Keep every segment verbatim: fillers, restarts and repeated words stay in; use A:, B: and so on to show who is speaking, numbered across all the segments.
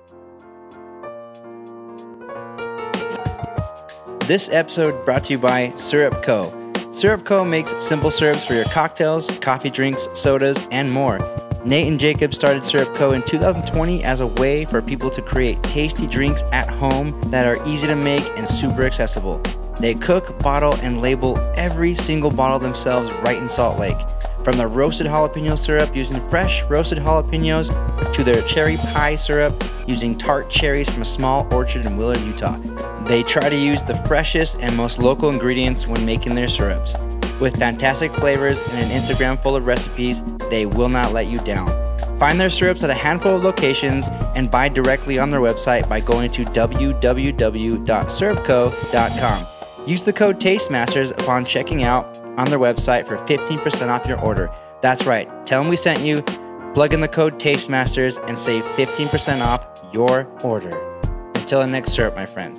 A: This episode brought to you by Syrup Co. Syrup Co. makes simple syrups for your cocktails, coffee drinks, sodas, and more. Nate and Jacob started Syrup Co. in two thousand twenty as a way for people to create tasty drinks at home that are easy to make and super accessible. They cook, bottle, and label every single bottle themselves right in Salt Lake. From the roasted jalapeno syrup using fresh roasted jalapenos to their cherry pie syrup using tart cherries from a small orchard in Willard, Utah. They try to use the freshest and most local ingredients when making their syrups. With fantastic flavors and an Instagram full of recipes, they will not let you down. Find their syrups at a handful of locations and buy directly on their website by going to w w w dot syrup co dot com. Use the code TASTEMASTERS upon checking out on their website for fifteen percent off your order. That's right. Tell them we sent you, plug in the code TASTEMASTERS, and save fifteen percent off your order. Until the next syrup, my friends.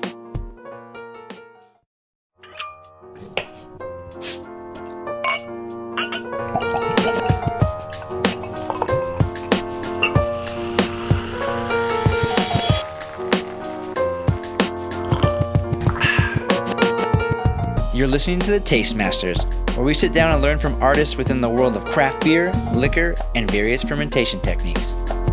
A: You're listening to the Taste Masters, where we sit down and learn from artists within the world of craft beer, liquor, and various fermentation techniques.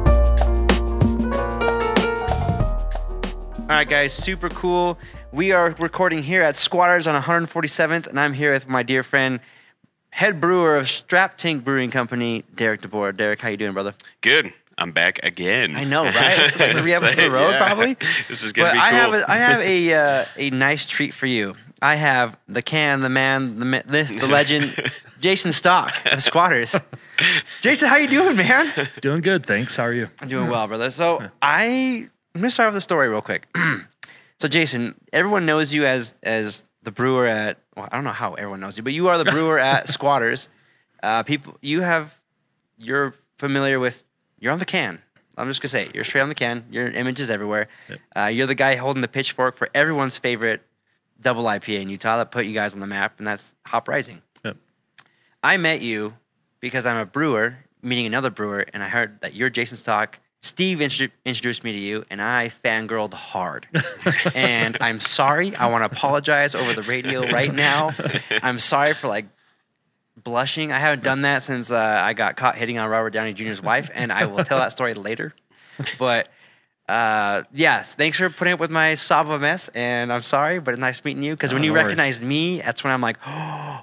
A: All right, guys, super cool. We are recording here at Squatters on one hundred forty-seventh, and I'm here with my dear friend, head brewer of Strap Tank Brewing Company, Derek DeBoer. Derek, how you doing, brother?
B: Good. I'm back again.
A: I know, right? It's like three episodes in a row,
B: yeah.
A: probably.
B: This is gonna
A: but
B: be
A: I
B: cool.
A: have a, I have a uh, a nice treat for you. I have the can, the man, the myth, the, the legend, Jason Stock of Squatters. Jason, how you doing, man?
C: Doing good, thanks. How are you?
A: I'm doing well, brother. So I, I'm going to start with the story real quick. So Jason, everyone knows you as as the brewer at, well, I don't know how everyone knows you, but you are the brewer at Squatters. Uh, people, you have, you're familiar with, you're on the can. I'm just going to say it. You're straight on the can. Your image is everywhere. Yep. Uh, you're the guy holding the pitchfork for everyone's favorite double I P A in Utah that put you guys on the map, and that's Hop Rising.
C: Yep.
A: I met you because I'm a brewer, meeting another brewer, and I heard that you're Jason Stock. Steve intru- introduced me to you, and I fangirled hard. And I'm sorry. I want to apologize over the radio right now. I'm sorry for, like, blushing. I haven't done that since uh, I got caught hitting on Robert Downey Junior's wife, and I will tell that story later. But Uh, yes, thanks for putting up with my sob of a mess, and I'm sorry, but it's nice meeting you, because oh, when you no recognized worries. me, that's when I'm like, oh,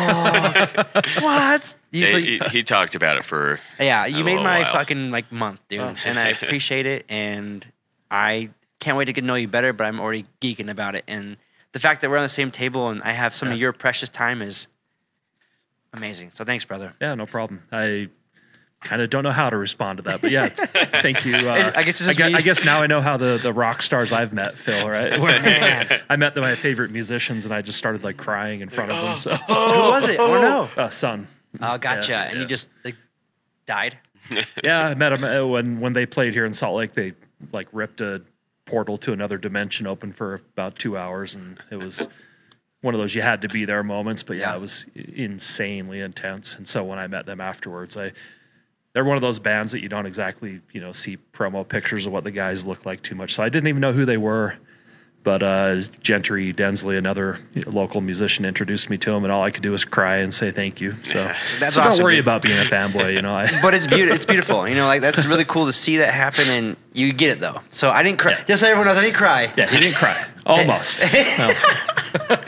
A: fuck, what? You,
B: yeah,
A: so,
B: he, he talked about it for
A: Yeah, you made my
B: while.
A: fucking, like, month, dude, oh. and I appreciate it, and I can't wait to get to know you better, but I'm already geeking about it, and the fact that we're on the same table and I have some yeah. of your precious time is amazing, so thanks, brother.
C: Yeah, no problem. I... kind of don't know how to respond to that, but yeah, thank you. Uh,
A: I guess it's just
C: I, guess,
A: me.
C: I guess now I know how the, the rock stars I've met feel, right? Where I met my favorite musicians and I just started like crying in front of them. So
A: who was it? Oh no,
C: uh, Sun.
A: Oh, gotcha.
C: Yeah,
A: and
C: yeah.
A: you just like died.
C: Yeah, I met them when when they played here in Salt Lake. They like ripped a portal to another dimension open for about two hours, and it was one of those you had to be there moments. But yeah, yeah. it was insanely intense. And so when I met them afterwards, I. They're one of those bands that you don't exactly, you know, see promo pictures of what the guys look like too much. So I didn't even know who they were. But uh, Gentry Densley, another you know, local musician, introduced me to him, and all I could do was cry and say thank you. So,
A: yeah, that's
C: so
A: awesome,
C: don't worry
A: dude.
C: about being a fanboy, you know. I,
A: but it's beautiful. It's beautiful. You know, like that's really cool to see that happen, and you get it though. So I didn't cry.
C: Yeah.
A: Just so everyone knows, I didn't cry.
C: Yeah, he didn't cry. Almost. no.
B: uh,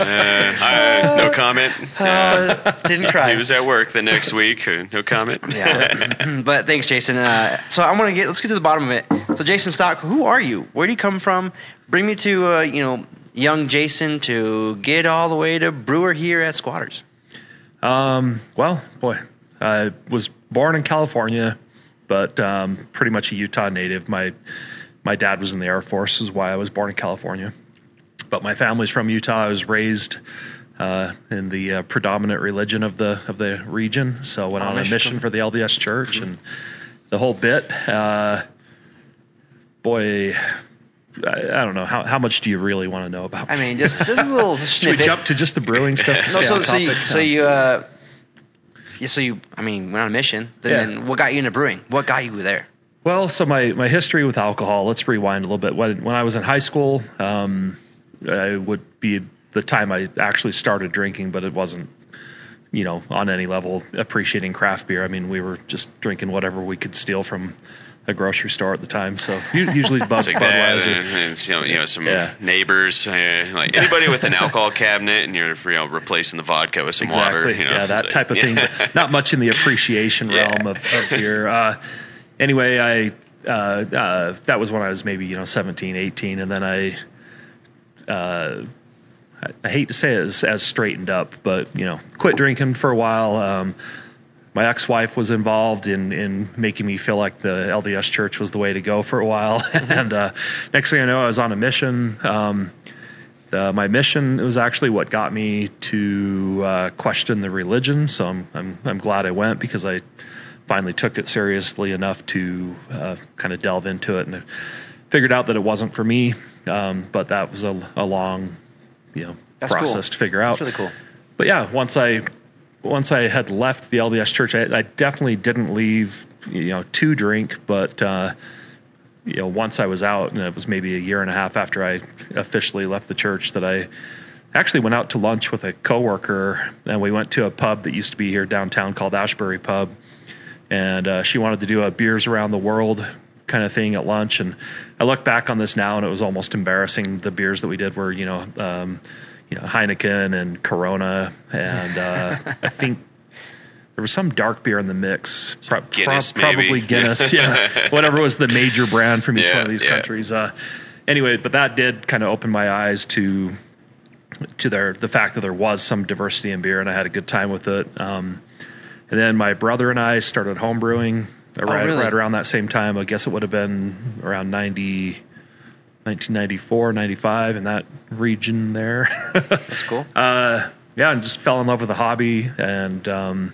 B: I, no comment.
A: Uh, uh, didn't cry.
B: He was at work the next week. Uh, no comment.
A: Yeah. But thanks, Jason. Uh, so I want to get. Let's get to the bottom of it. So Jason Stock, who are you? Where do you come from? Bring me to uh, you know. young Jason to get all the way to brewer here at Squatters?
C: Um, well, boy, I was born in California, but um, pretty much a Utah native. My my dad was in the Air Force, is why I was born in California. But my family's from Utah. I was raised uh, in the uh, predominant religion of the of the region, so went on a mission for the L D S Church mm-hmm. and the whole bit. Uh, boy. I, I don't know. How how much do you really want to know about?
A: I mean, just, just a little snippet.
C: Should we jump to just the brewing stuff? To
A: no,
C: stay
A: so,
C: on
A: so you,
C: topic?
A: so you, uh, yeah, so you, I mean, went on a mission. Then,
C: Yeah.
A: then what got you into brewing? What got you there?
C: Well, so my, my history with alcohol, let's rewind a little bit. When, when I was in high school, um, I would be the time I actually started drinking, but it wasn't, you know, on any level appreciating craft beer. I mean, we were just drinking whatever we could steal from a grocery store at the time. So u- usually Bud,
B: like that,
C: Budweiser.
B: and, and you know, you know, some
C: Yeah.
B: neighbors, uh, like anybody with an alcohol cabinet, and you're you know replacing the vodka with some
C: Exactly.
B: water. You know,
C: yeah, that
B: it's
C: type
B: like-
C: of thing. But not much in the appreciation
B: Yeah.
C: realm of, of beer. Uh, anyway, I uh, uh, that was when I was maybe you know seventeen, eighteen, and then I, uh, I, I hate to say it as, as straightened up, but you know, quit drinking for a while. Um, my ex-wife was involved in in making me feel like the L D S church was the way to go for a while, and uh, next thing I know, I was on a mission. Um, Uh, my mission was actually what got me to uh, question the religion. So I'm, I'm I'm glad I went, because I finally took it seriously enough to uh, kind of delve into it, and I figured out that it wasn't for me. Um, but that was a, a long, you know,
A: That's
C: process
A: cool.
C: to figure out.
A: That's really cool.
C: But yeah, once I once I had left the L D S church, I, I definitely didn't leave, you know, to drink, but. Uh, you know, once I was out, and it was maybe a year and a half after I officially left the church, that I actually went out to lunch with a coworker, and we went to a pub that used to be here downtown called Ashbury Pub. And uh, she wanted to do a beers around the world kind of thing at lunch. And I look back on this now, and it was almost embarrassing. The beers that we did were, you know, um, you know, Heineken and Corona, and uh, I think there was some dark beer in the mix. Pro-
B: Guinness,
C: pro- probably
B: maybe.
C: Guinness, yeah. Whatever was the major brand from each
B: Yeah,
C: one of these
B: yeah.
C: countries. Uh, anyway, but that did kind of open my eyes to to their the fact that there was some diversity in beer, and I had a good time with it. Um, and then my brother and I started home brewing right,
A: really?
C: right around that same time. I guess it would have been around ninety, nineteen ninety-four, ninety-five, in that region there.
A: That's cool.
C: Uh, yeah, and just fell in love with the hobby, and um,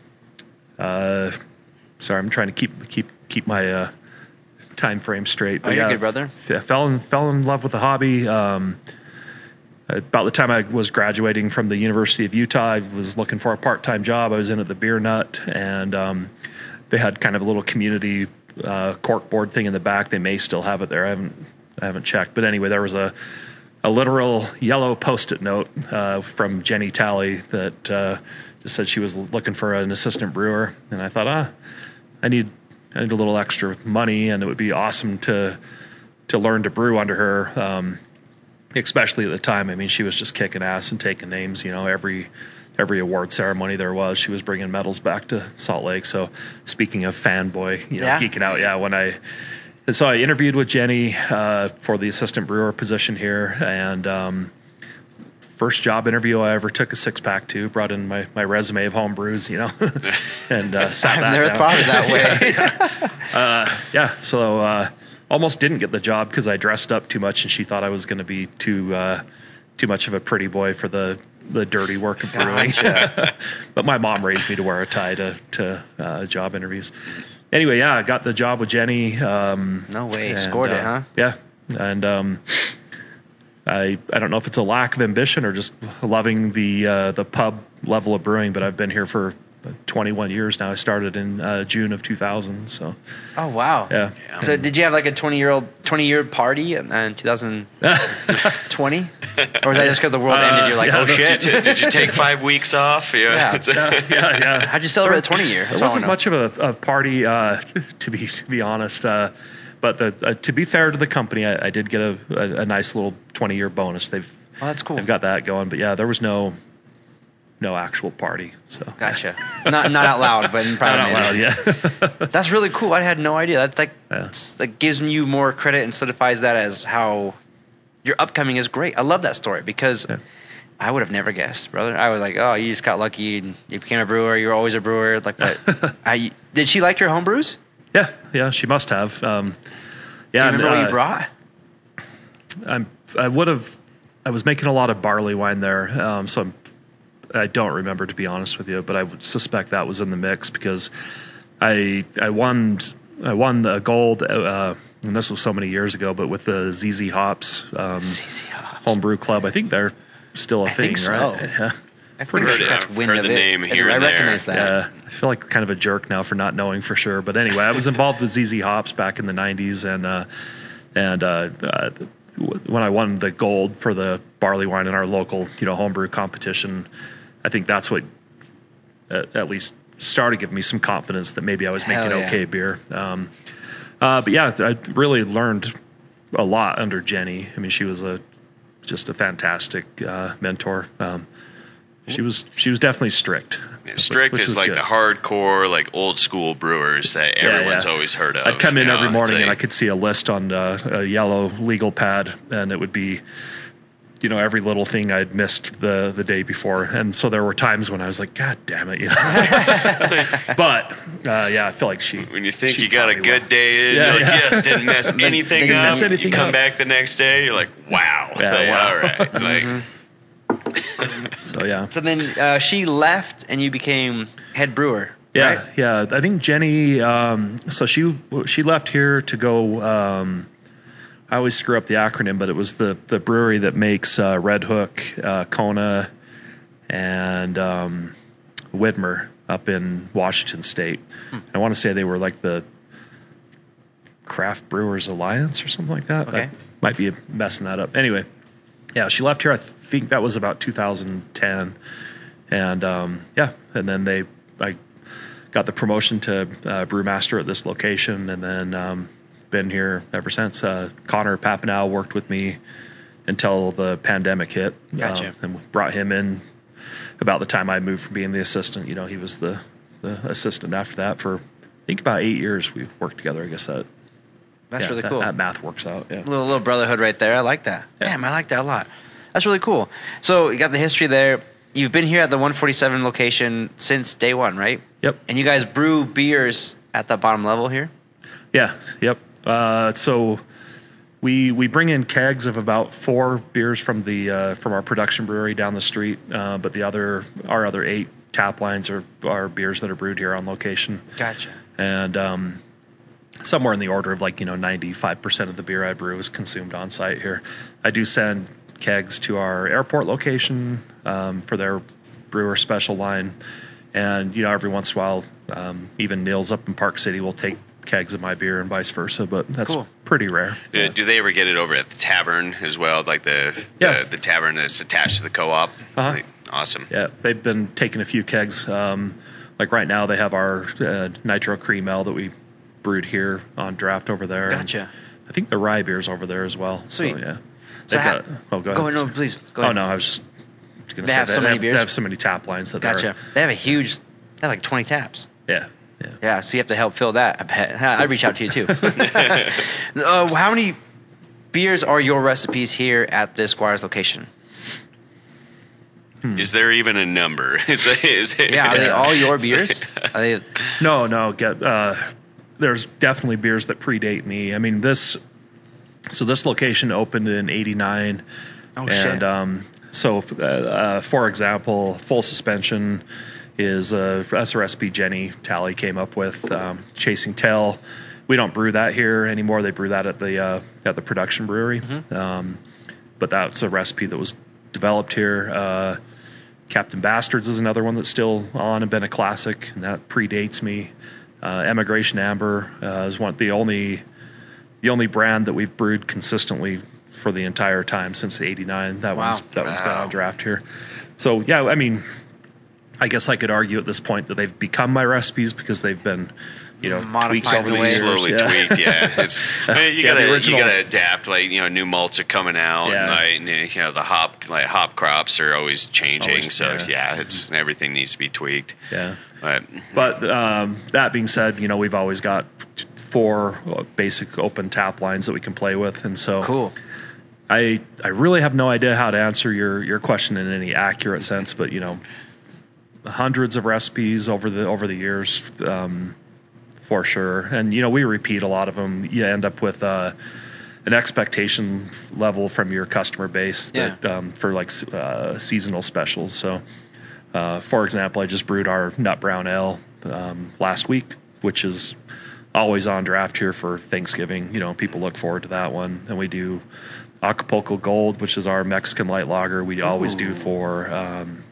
C: uh, sorry, I'm trying to keep keep keep my uh, time frame straight.
A: Oh, you're good, brother.
C: F- fell in fell in love with the hobby. Um, about the time I was graduating from the University of Utah, I was looking for a part time job. I was in at the Beer Nut, and um, they had kind of a little community uh, corkboard thing in the back. They may still have it there. I haven't I haven't checked, but anyway, there was a a literal yellow Post-it note uh, from Jenny Talley that uh, just said she was looking for an assistant brewer, and I thought, ah, I need I need a little extra money, and it would be awesome to to learn to brew under her, um, especially at the time. I mean, she was just kicking ass and taking names. You know, every every award ceremony there was, she was bringing medals back to Salt Lake. So, speaking of fanboy, you know,
A: Yeah.
C: geeking out, yeah, when I. And so I interviewed with Jenny uh, for the assistant brewer position here, and um, first job interview I ever took a six pack to. Brought in my, my resume of home brews, you know, and uh, sat
A: I've
C: that
A: never
C: down.
A: thought of it that way.
C: uh, yeah, so uh, almost didn't get the job because I dressed up too much, and she thought I was going to be too uh, too much of a pretty boy for the the dirty work of brewing. But my mom raised me to wear a tie to to uh, job interviews. Anyway, yeah, I got the job with Jenny. Um,
A: No way.
C: and,
A: Scored it,
C: uh,
A: huh?
C: Yeah, and um, I I don't know if it's a lack of ambition or just loving the uh, the pub level of brewing, but I've been here for twenty-one years now. I started in uh, June of two thousand, so
A: Oh, wow.
C: yeah.
A: So did you have like a twenty-year-old, twenty-year party in, in two thousand twenty? Or was that just because the world
C: Uh,
A: ended? You're like,
C: yeah,
A: oh,
C: no,
A: shit.
B: Did, did you take five weeks off?
A: Yeah.
B: It's a-
C: yeah, yeah, yeah.
A: How'd you celebrate the twenty year?
C: There wasn't much of a, a party, uh, to be to be honest. Uh, but the, uh, to be fair to the company, I, I did get a, a, a nice little twenty year bonus. They've
A: Oh, that's cool.
C: they've got that going. But yeah, there was no no actual party. So
A: Gotcha. Not not out loud, but in
C: not
A: private.
C: out loud. Yeah.
A: That's really cool. I had no idea. That's like
C: Yeah.
A: it's, like gives you more credit and solidifies that as how your upcoming is great. I love that story because
C: Yeah.
A: I would have never guessed, brother. I was like, oh, you just got lucky and you became a brewer. You're always a brewer. Like that. I did she like your home brews?
C: Yeah, yeah, she must have. Um, yeah,
A: Do you remember
C: and,
A: what
C: uh,
A: you brought?
C: I'm, I would have. I was making a lot of barley wine there, um, so I'm, I don't remember, to be honest with you. But I would suspect that was in the mix because I I won I won the gold, uh, and this was so many years ago. But with the Z Z Hops um,
A: Z Z Hops.
C: Homebrew Club, I think they're still a
A: I
C: thing,
A: think
C: right?
A: so.
C: Yeah.
A: I
B: Pretty
A: first
B: sure.
A: catch
B: I've
A: wind
B: heard
A: of
B: the
A: it.
B: name
A: It's-
B: here
A: I
B: and there.
A: recognize that.
C: Yeah, I feel like kind of a jerk now for not knowing for sure. But anyway, I was involved with Z Z Hops back in the nineties, and uh, and uh, uh, when I won the gold for the barley wine in our local, you know, homebrew competition, I think that's what uh, at least started giving me some confidence that maybe I was
A: Hell
C: making
A: yeah.
C: okay beer. Um, uh, but yeah, I really learned a lot under Jenny. I mean, she was a just a fantastic uh, mentor. Um, she was she was definitely strict.
B: Yeah, strict
C: which
B: is
C: was
B: like
C: good.
B: the hardcore, like old school brewers that
C: Yeah,
B: everyone's
C: yeah.
B: always heard of.
C: I'd come in
B: you
C: every
B: know,
C: morning
B: it's
C: and I
B: like-
C: could see a list on uh, a yellow legal pad, and it would be, you know, every little thing I'd missed the the day before. And so there were times when I was like, God damn it, you know. But uh, yeah, I feel like she.
B: when you think
C: she
B: you got a
C: taught me
B: good
C: well.
B: day,
C: Yeah,
B: you're like,
C: yeah.
B: yes, didn't mess anything
A: didn't
B: up.
A: mess
C: anything
B: you come
C: up.
B: back the next day, you're like, wow.
C: Yeah,
B: Like,
C: wow.
B: all right. Like,
C: So yeah.
A: So then uh, she left, and you became head brewer.
C: Yeah,
A: right?
C: yeah. I think Jenny. Um, so she she left here to go. Um, I always screw up the acronym, but it was the the brewery that makes uh, Red Hook, uh, Kona, and um, Widmer up in Washington State.
A: Hmm.
C: I want to say they were like the Craft Brewers Alliance or something like that.
A: Okay.
C: I might be messing that up. Anyway, yeah, she left here. I think that was about two thousand ten, and um, yeah, and then they I got the promotion to uh, brewmaster at this location, and then um, been here ever since. Uh, Connor Papanow worked with me until the pandemic hit,
A: Gotcha.
C: um, and brought him in about the time I moved from being the assistant. You know, he was the the assistant after that for I think about eight years. We worked together. I guess that
A: That's
C: yeah,
A: really
C: that-
A: cool.
C: That math works out. Yeah.
A: little little brotherhood right there. I like that.
C: Yeah.
A: Damn, I like that a lot. That's really cool. So you got the history there. You've been here at the one forty-seven location since day one, right?
C: Yep.
A: And you guys brew beers at the bottom level here.
C: Yeah. Yep. Uh, so we we bring in kegs of about four beers from the uh, from our production brewery down the street, uh, but the other our other eight tap lines are are beers that are brewed here on location.
A: Gotcha.
C: And um, somewhere in the order of like you know ninety-five percent of the beer I brew is consumed on site here. I do send kegs to our airport location um, for their brewer special line, and you know every once in a while, um, even Neil's up in Park City will take kegs of my beer and vice versa, but that's
A: Cool.
C: pretty rare.
B: Uh, do they ever get it over at the tavern as well? Like the
C: Yeah.
B: the, the tavern that's attached to the co-op?
C: Uh-huh.
B: Like, awesome.
C: Yeah, they've been taking a few kegs. Um, like right now, they have our uh, Nitro Cream Ale that we brewed here on draft over there. and
A: Gotcha.
C: I think the rye beer's over there as well.
A: Sweet.
C: So yeah.
A: So
C: They've
A: ha-
C: got- oh, go ahead.
A: Go ahead. No, please. Go
C: Oh
A: ahead.
C: no, I was just going to
A: They
C: say
A: have so many
C: have,
A: beers?
C: They have so many tap lines that
A: Gotcha.
C: are
A: They have a huge. They have like twenty taps.
C: yeah, yeah.
A: Yeah, so you have to help fill that. I bet. I'd reach out to you too. uh, how many beers are your recipes here at this Squires location?
B: Is there even a number? Is it, is it,
A: Yeah, are they all your beers? Are they?
C: No, no. Get uh, there's definitely beers that predate me. I mean this. So this location opened in eighty-nine.
A: Oh,
C: and,
A: shit.
C: Um, so, uh, uh, for example, full suspension is a that's a recipe Jenny Talley came up with. Um, Chasing Tail, we don't brew that here anymore. They brew that at the uh, at the production brewery.
A: Mm-hmm.
C: Um, but that's a recipe that was developed here. Uh, Captain Bastards is another one that's still on and been a classic, and that predates me. Uh, Emigration Amber uh, is one the only the only brand that we've brewed consistently for the entire time since eighty-nine. That
A: Wow.
C: one's that one's been
B: Wow.
C: on draft here. So yeah, I mean, I guess I could argue at this point that they've become my recipes because they've been, you know,
A: Modified
C: tweaked over
A: in
C: the
A: a way.
C: years.
B: slowly
C: yeah.
B: tweaked, yeah. It's I mean, you
C: Yeah, the
B: gotta
C: original-
B: you gotta adapt. Like you know, new malts are coming out,
C: Yeah.
B: and like you know, the hop like hop crops are always changing.
C: Always,
B: so
C: yeah.
B: yeah. it's everything needs to be tweaked.
C: Yeah.
B: But
C: But um, that being said, you know, we've always got four basic open tap lines that we can play with, and so
A: Cool.
C: I I really have no idea how to answer your your question in any accurate sense, but you know, hundreds of recipes over the over the years, um, for sure. And you know, we repeat a lot of them. You end up with uh, an expectation level from your customer base that
A: Yeah.
C: um, for like uh, seasonal specials. So, uh, for example, I just brewed our nut brown ale um, last week, which is always on draft here for Thanksgiving. You know, people look forward to that one. And we do Acapulco Gold, which is our Mexican light lager. We always do for um,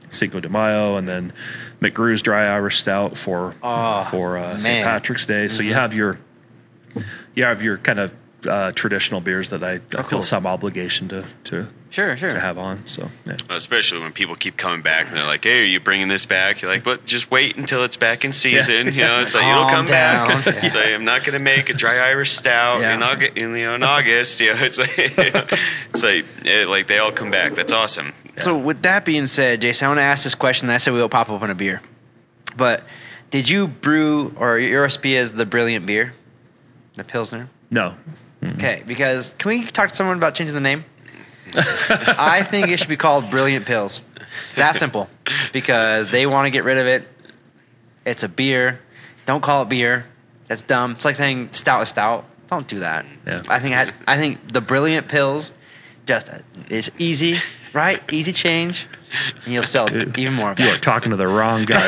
C: Cinco de Mayo, and then McGrew's Dry Irish Stout for
A: Oh,
C: for uh,
A: man.
C: Saint Patrick's Day. So you have your you have your kind of uh, traditional beers that I, I feel
A: cool.
C: some obligation to to
A: Sure, sure.
C: to have on. So yeah.
B: Especially when people keep coming back and they're like, "Hey, are you bringing this back?" You're like, "But just wait until it's back in season." You know, it's like it'll
A: Calm
B: come
A: down.
B: back.
A: Yeah.
B: So I'm not going to make a dry Irish stout
A: Yeah.
B: in, August, in, you know, in August. You know, it's like it's like it, like they all come back. That's awesome.
A: So with that being said, Jason, I want to ask this question that I said we will pop open a beer. But did you brew, or your recipe is the Brilliant beer? The Pilsner?
C: No.
A: Okay, because can we talk to someone about changing the name? I think it should be called Brilliant Pills. It's that simple. Because they want to get rid of it. It's a beer. Don't call it beer. That's dumb. It's like saying stout is stout. Don't do that.
C: Yeah.
A: I think I, I think the Brilliant Pills, just it's easy, right? Easy change, and you'll sell even more of
C: You are
A: it.
C: talking to the wrong guy.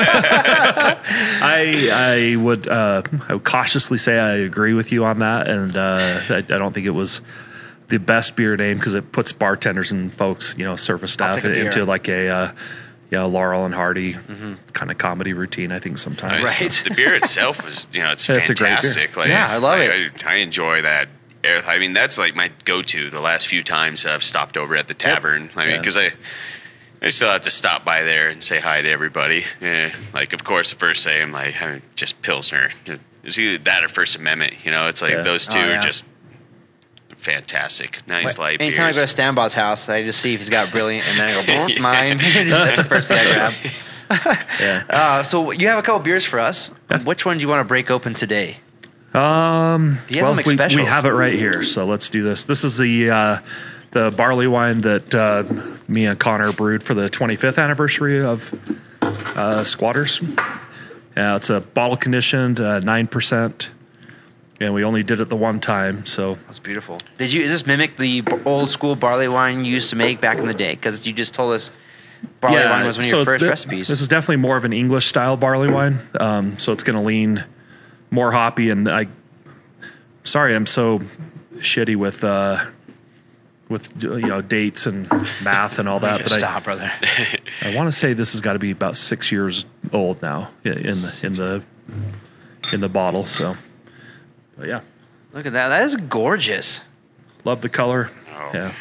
C: I I would uh, I would cautiously say I agree with you on that, and uh, I, I don't think it was the best beer name because it puts bartenders and folks, you know, service staff
A: take a beer.
C: into like a uh, yeah Laurel and Hardy kind of comedy routine. I think sometimes.
A: Right.
B: The beer itself was, you know, it's
C: Yeah, it's a great beer.
B: fantastic. Like,
A: Yeah, I love it.
B: I, I enjoy that. air- I mean, that's like my go-to the last few times I've stopped over at the tavern. I mean,
C: Yeah.
B: because I, I still have to stop by there and say hi to everybody. Eh, like, of course, the first say I'm like, I mean, just Pilsner. It's either that or First Amendment. You know, it's like
C: Yeah.
B: those two
A: Oh, yeah.
B: are just fantastic. Nice light
A: Anytime
B: beers.
A: I go to Stanbaugh's house, I just see if he's got Brilliant, and then I go, "Boom, mine." Just, that's the first thing I grab.
C: Yeah.
A: Uh, so you have a couple beers for us. Which one do you want to break open today?
C: Um,
A: You have
C: well,
A: them like
C: we,
A: specials.
C: we have it right here, so let's do this. This is the uh, the barley wine that uh, me and Connor brewed for the twenty-fifth anniversary of uh, Squatters. Yeah, it's a bottle conditioned uh, nine percent, and we only did it the one time. So
A: That's beautiful. Did you? Does this mimic the b- old school barley wine you used to make back in the day? Because you just told us barley wine was one of your
C: so
A: first
C: thi-
A: recipes.
C: This is definitely more of an English style barley wine, um, so it's going to lean more hoppy. And I, sorry, I'm so shitty with uh, with you know dates and math and all that.
A: Just
C: But
A: stop, brother.
C: I, I want to say this has got to be about six years old now in the in the in the bottle. So, but yeah,
A: Look at that. That is gorgeous.
C: love the color.
B: Oh.
C: Yeah,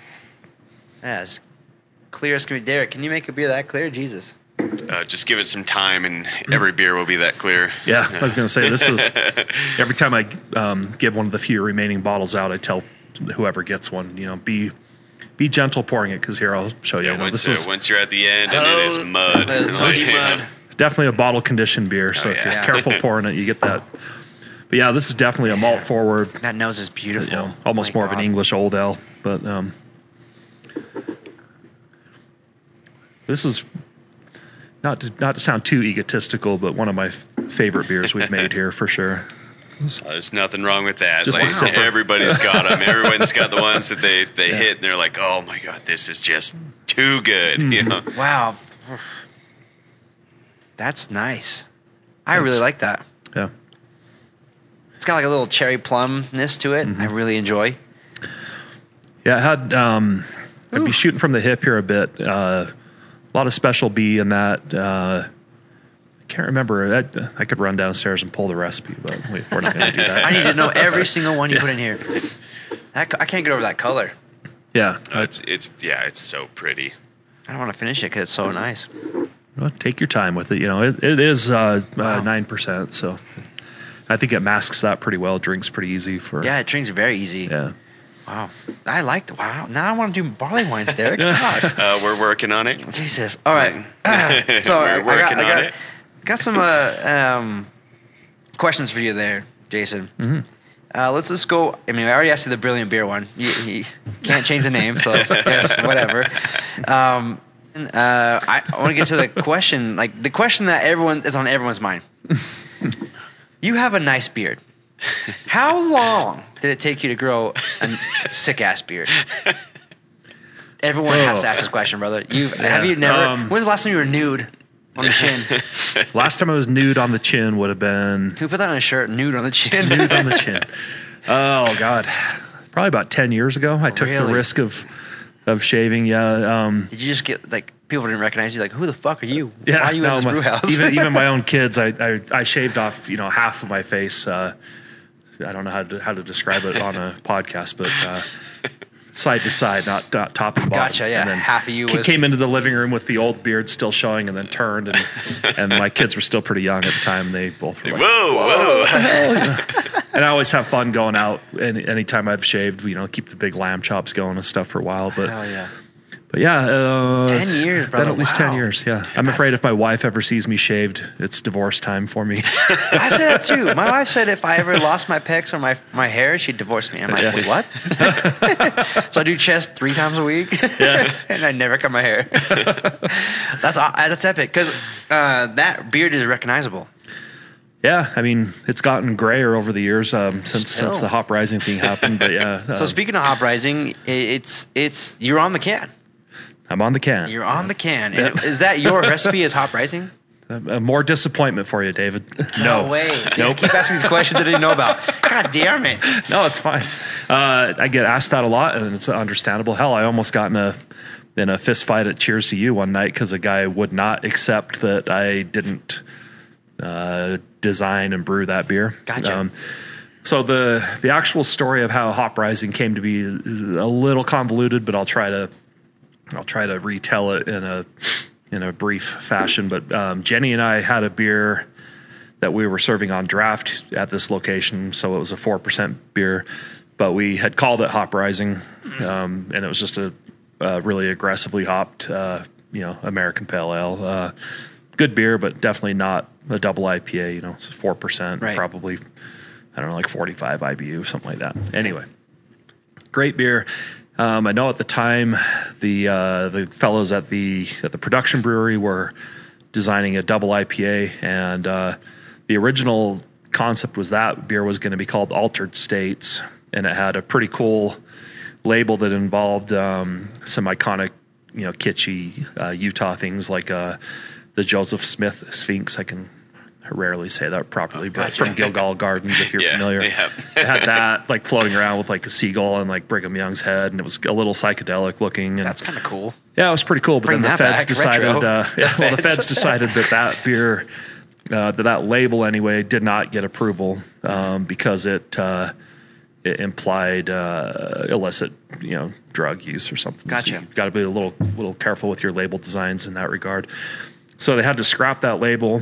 A: That's clear as can be. Derek, can you make a beer that clear? Jesus.
B: Uh, just give it some time, and every beer will be that clear.
C: yeah. I was going to say this is every time I um, give one of the few remaining bottles out, I tell whoever gets one, you know, be be gentle pouring it because here I'll show you.
B: Yeah,
C: I know
B: once,
C: this
B: uh,
C: was
B: once you're at the end and it is
A: Oh,
B: mud.
A: uh,
B: Like,
A: muddy
B: you know,
A: mud.
C: definitely a bottle conditioned beer. So
B: Oh,
C: if
B: yeah.
C: you're careful pouring it, you get that. But yeah, this is definitely a malt forward,
A: That nose is beautiful.
C: you know, almost
A: My
C: more of an
A: God.
C: English old ale. But um, this is not to, not to sound too egotistical, but one of my f- favorite beers we've made here for sure.
B: Uh, There's nothing wrong with that.
C: Just a
B: Like,
C: sipper.
B: everybody's got them. Everyone's got the ones that they, they
C: Yeah.
B: hit and they're like, oh my God, this is just too good.
C: Mm-hmm.
B: You know?
A: Wow. That's nice. I really like that.
C: Yeah.
A: It's got like a little cherry plumness to it.
C: Mm-hmm.
A: I really enjoy.
C: Yeah, I had um, I'd be shooting from the hip here a bit. Uh, a lot of Special B in that. Uh, I can't remember. I, I could run downstairs and pull the recipe, but we, we're not going to do that.
A: I need to know every single one you put in here. That, co- I can't get over that color.
C: Yeah,
B: Uh, it's, it's, yeah, it's so pretty.
A: I don't want to finish it because it's so nice.
C: well, take your time with it. You know, it, it is uh,
A: Wow.
C: uh, nine percent, so I think it masks that pretty well. Drinks pretty easy for.
A: Yeah, it drinks very easy.
C: Yeah.
A: Wow. I like the wow. Now I want to do barley wines, Derek. God.
B: Uh, we're working on it.
A: Jesus. All right. so
B: We're
A: I, I got,
B: working
A: I got,
B: on it.
A: got some uh, um, questions for you there, Jason.
C: Mm-hmm.
A: Uh, let's just go. I mean, I already asked you the Brilliant Beer one. You, you can't change the name, so yes, whatever. Um, uh, I, I want to get to the question, like the question that everyone is on everyone's mind. You have a nice beard. How long did it take you to grow a sick ass beard? Everyone has to ask this question, brother. You have you never?
C: Um,
A: when's the last time you were nude on the chin?
C: Last time I was nude on the chin would have been
A: Who put that on a shirt? Nude on the chin.
C: nude on the chin. Oh God, probably about ten years ago. I took
A: Really?
C: the risk of of shaving. Yeah. Um,
A: Did you just get like people didn't recognize you. Like, who the fuck are you?
C: Yeah,
A: Why are you
C: no,
A: in this
C: my,
A: brew house?
C: even even my own kids, I, I I shaved off you know half of my face. Uh, I don't know how to how to describe it on a podcast, but uh, side to side, not, not top and bottom.
A: Gotcha. Yeah,
C: and then
A: half of you
C: ca-
A: was
C: came into the living room with the old beard still showing, and then turned, and and my kids were still pretty young at the time. And they both were like,
B: Whoa, whoa.
C: hell, you know. And I always have fun going out. Any anytime I've shaved, you know, keep the big lamb chops going and stuff for a while. But
A: Hell yeah.
C: But yeah, uh,
A: ten years, brother.
C: Been at least
A: Wow.
C: ten years. Yeah, I'm afraid if my wife ever sees me shaved, it's divorce time for me.
A: I said that too. My wife said if I ever lost my pecs or my my hair, she'd divorce me. I'm like,
C: Yeah.
A: wait, what? So I do chest three times a week,
C: Yeah.
A: and I never cut my hair. That's aw- that's epic because uh, that beard is recognizable.
C: Yeah, I mean, it's gotten grayer over the years um, since
A: Still.
C: since the hop rising thing happened. But yeah,
A: So
C: um,
A: speaking of hop rising, i- it's it's you're on the can.
C: I'm on the can.
A: You're on the can. And is that your recipe? Is hop rising?
C: Uh, more disappointment for you, David. No,
A: way.
C: Nope.
A: Keep asking these questions I didn't know about. God damn it.
C: No, it's fine. Uh, I get asked that a lot, and it's understandable. Hell, I almost got in a in a fist fight at Cheers to You one night because a guy would not accept that I didn't uh, design and brew that beer.
A: Gotcha.
C: so the the actual story of how hop rising came to be a little convoluted, but I'll try to I'll try to retell it in a in a brief fashion. But um, Jenny and I had a beer that we were serving on draft at this location, so it was a four percent beer, but we had called it Hop Rising, um, and it was just a, a really aggressively hopped, uh, you know, American Pale Ale. Uh, good beer, but definitely not a double I P A. You know, it's four percent,
A: Right.
C: probably I don't know, like forty-five I B U, something like that. Anyway, great beer. Um, I know at the time the uh, the fellows at the at the production brewery were designing a double I P A, and uh, the original concept was that beer was going to be called Altered States, and it had a pretty cool label that involved um, some iconic, you know, kitschy uh, Utah things like uh, the Joseph Smith Sphinx. I can rarely say that properly, but
A: Gotcha.
C: from Gilgal Gardens, if you're
B: Yeah,
C: familiar.
B: yeah.
C: It had that like floating around with like a seagull and like Brigham Young's head, and it was a little psychedelic looking. And
A: That's kind of cool.
C: yeah, it was pretty cool. But
A: Bring
C: then the
A: that
C: feds
A: back,
C: decided,
A: retro.
C: uh, yeah, well, the
A: feds.
C: feds decided that that beer, uh, that that label anyway, did not get approval um, because it uh, it implied uh, illicit, you know, drug use or something.
A: Gotcha.
C: So you've got to be a little little careful with your label designs in that regard. So they had to scrap that label.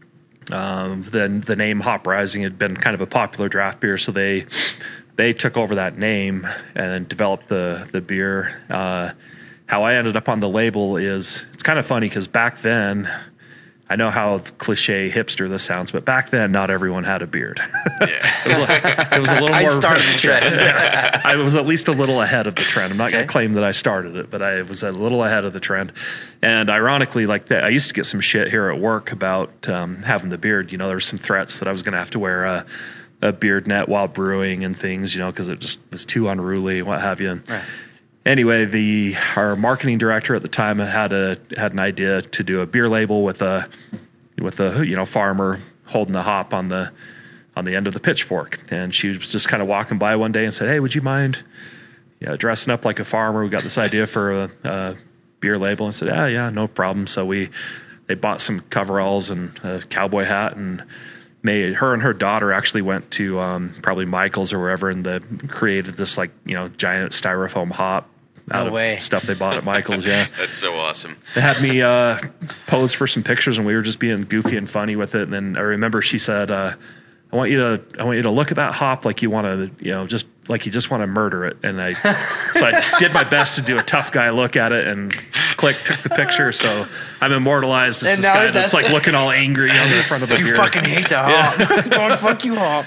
C: Um, then the name Hop Rising had been kind of a popular draft beer, so they they took over that name and developed the the beer. Uh, how I ended up on the label is it's kind of funny because back then, I know how cliche hipster this sounds, but back then not everyone had a beard.
B: Yeah.
C: it, was a, it was a little
A: I
C: more.
A: started the trend.
C: I was at least a little ahead of the trend. I'm not going
A: Okay.
C: to claim that I started it, but I was a little ahead of the trend. And ironically, like that, I used to get some shit here at work about um, having the beard. You know, there were some threats that I was going to have to wear a, a beard net while brewing and things, you know, because it just was too unruly, what have you. And
A: Right.
C: anyway, the our marketing director at the time had a had an idea to do a beer label with a with a you know farmer holding the hop on the on the end of the pitchfork, and she was just kind of walking by one day and said, "Hey, would you mind, yeah, dressing up like a farmer? We got this idea for a, a beer label." And I said, "Yeah, yeah, no problem." So we they bought some coveralls and a cowboy hat and made her and her daughter actually went to um, probably Michael's or wherever and the created this like you know giant styrofoam hop out
A: No
C: of
A: way.
C: stuff they bought at Michael's. Yeah.
B: That's so awesome.
C: They had me uh, pose for some pictures, and we were just being goofy and funny with it. And then I remember she said, uh, "I want you to, I want you to look at that hop like you want to, you know, just like you just want to murder it." And I, so I did my best to do a tough guy look at it, and click, took the picture. So I'm immortalized as
A: And
C: this
A: now
C: guy
A: that's-
C: that's like looking all angry on the front of the
A: You
C: beer.
A: fucking hate the hop. God, fuck you, hop.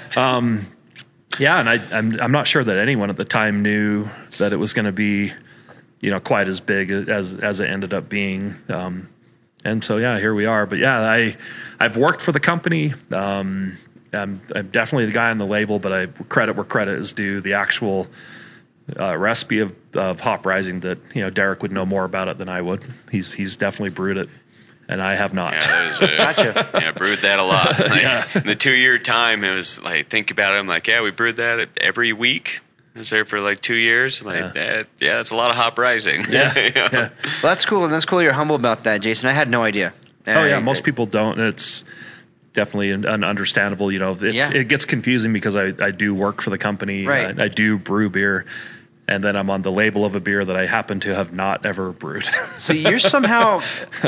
C: Yeah, and I, I'm I'm not sure that anyone at the time knew that it was going to be, you know, quite as big as as it ended up being. Um, and so yeah, here we are. But yeah, I I've worked for the company. Um, I'm, I'm definitely the guy on the label, but I credit where credit is due. The actual uh, recipe of of Hop Rising that you know Derek would know more about it than I would. He's he's definitely brewed it, and I have not.
B: Yeah, that was, uh,
A: Gotcha.
B: yeah, brewed that a lot. Like, in the two year time, it was like, think about it. I'm like, yeah, we brewed that every week. I was there for like two years. I'm like,
C: Yeah.
B: yeah, yeah that's a lot of hop rising.
C: Yeah.
B: You know?
C: Yeah.
A: Well, that's cool. That's cool. You're humble about that, Jason. I had no idea.
C: Oh yeah,
A: Uh,
C: most people don't. And it's definitely un- un- understandable. You know, it's,
A: Yeah.
C: it gets confusing because I, I do work for the company.
A: Right.
C: I, I do brew beer, and then I'm on the label of a beer that I happen to have not ever brewed.
A: So you're somehow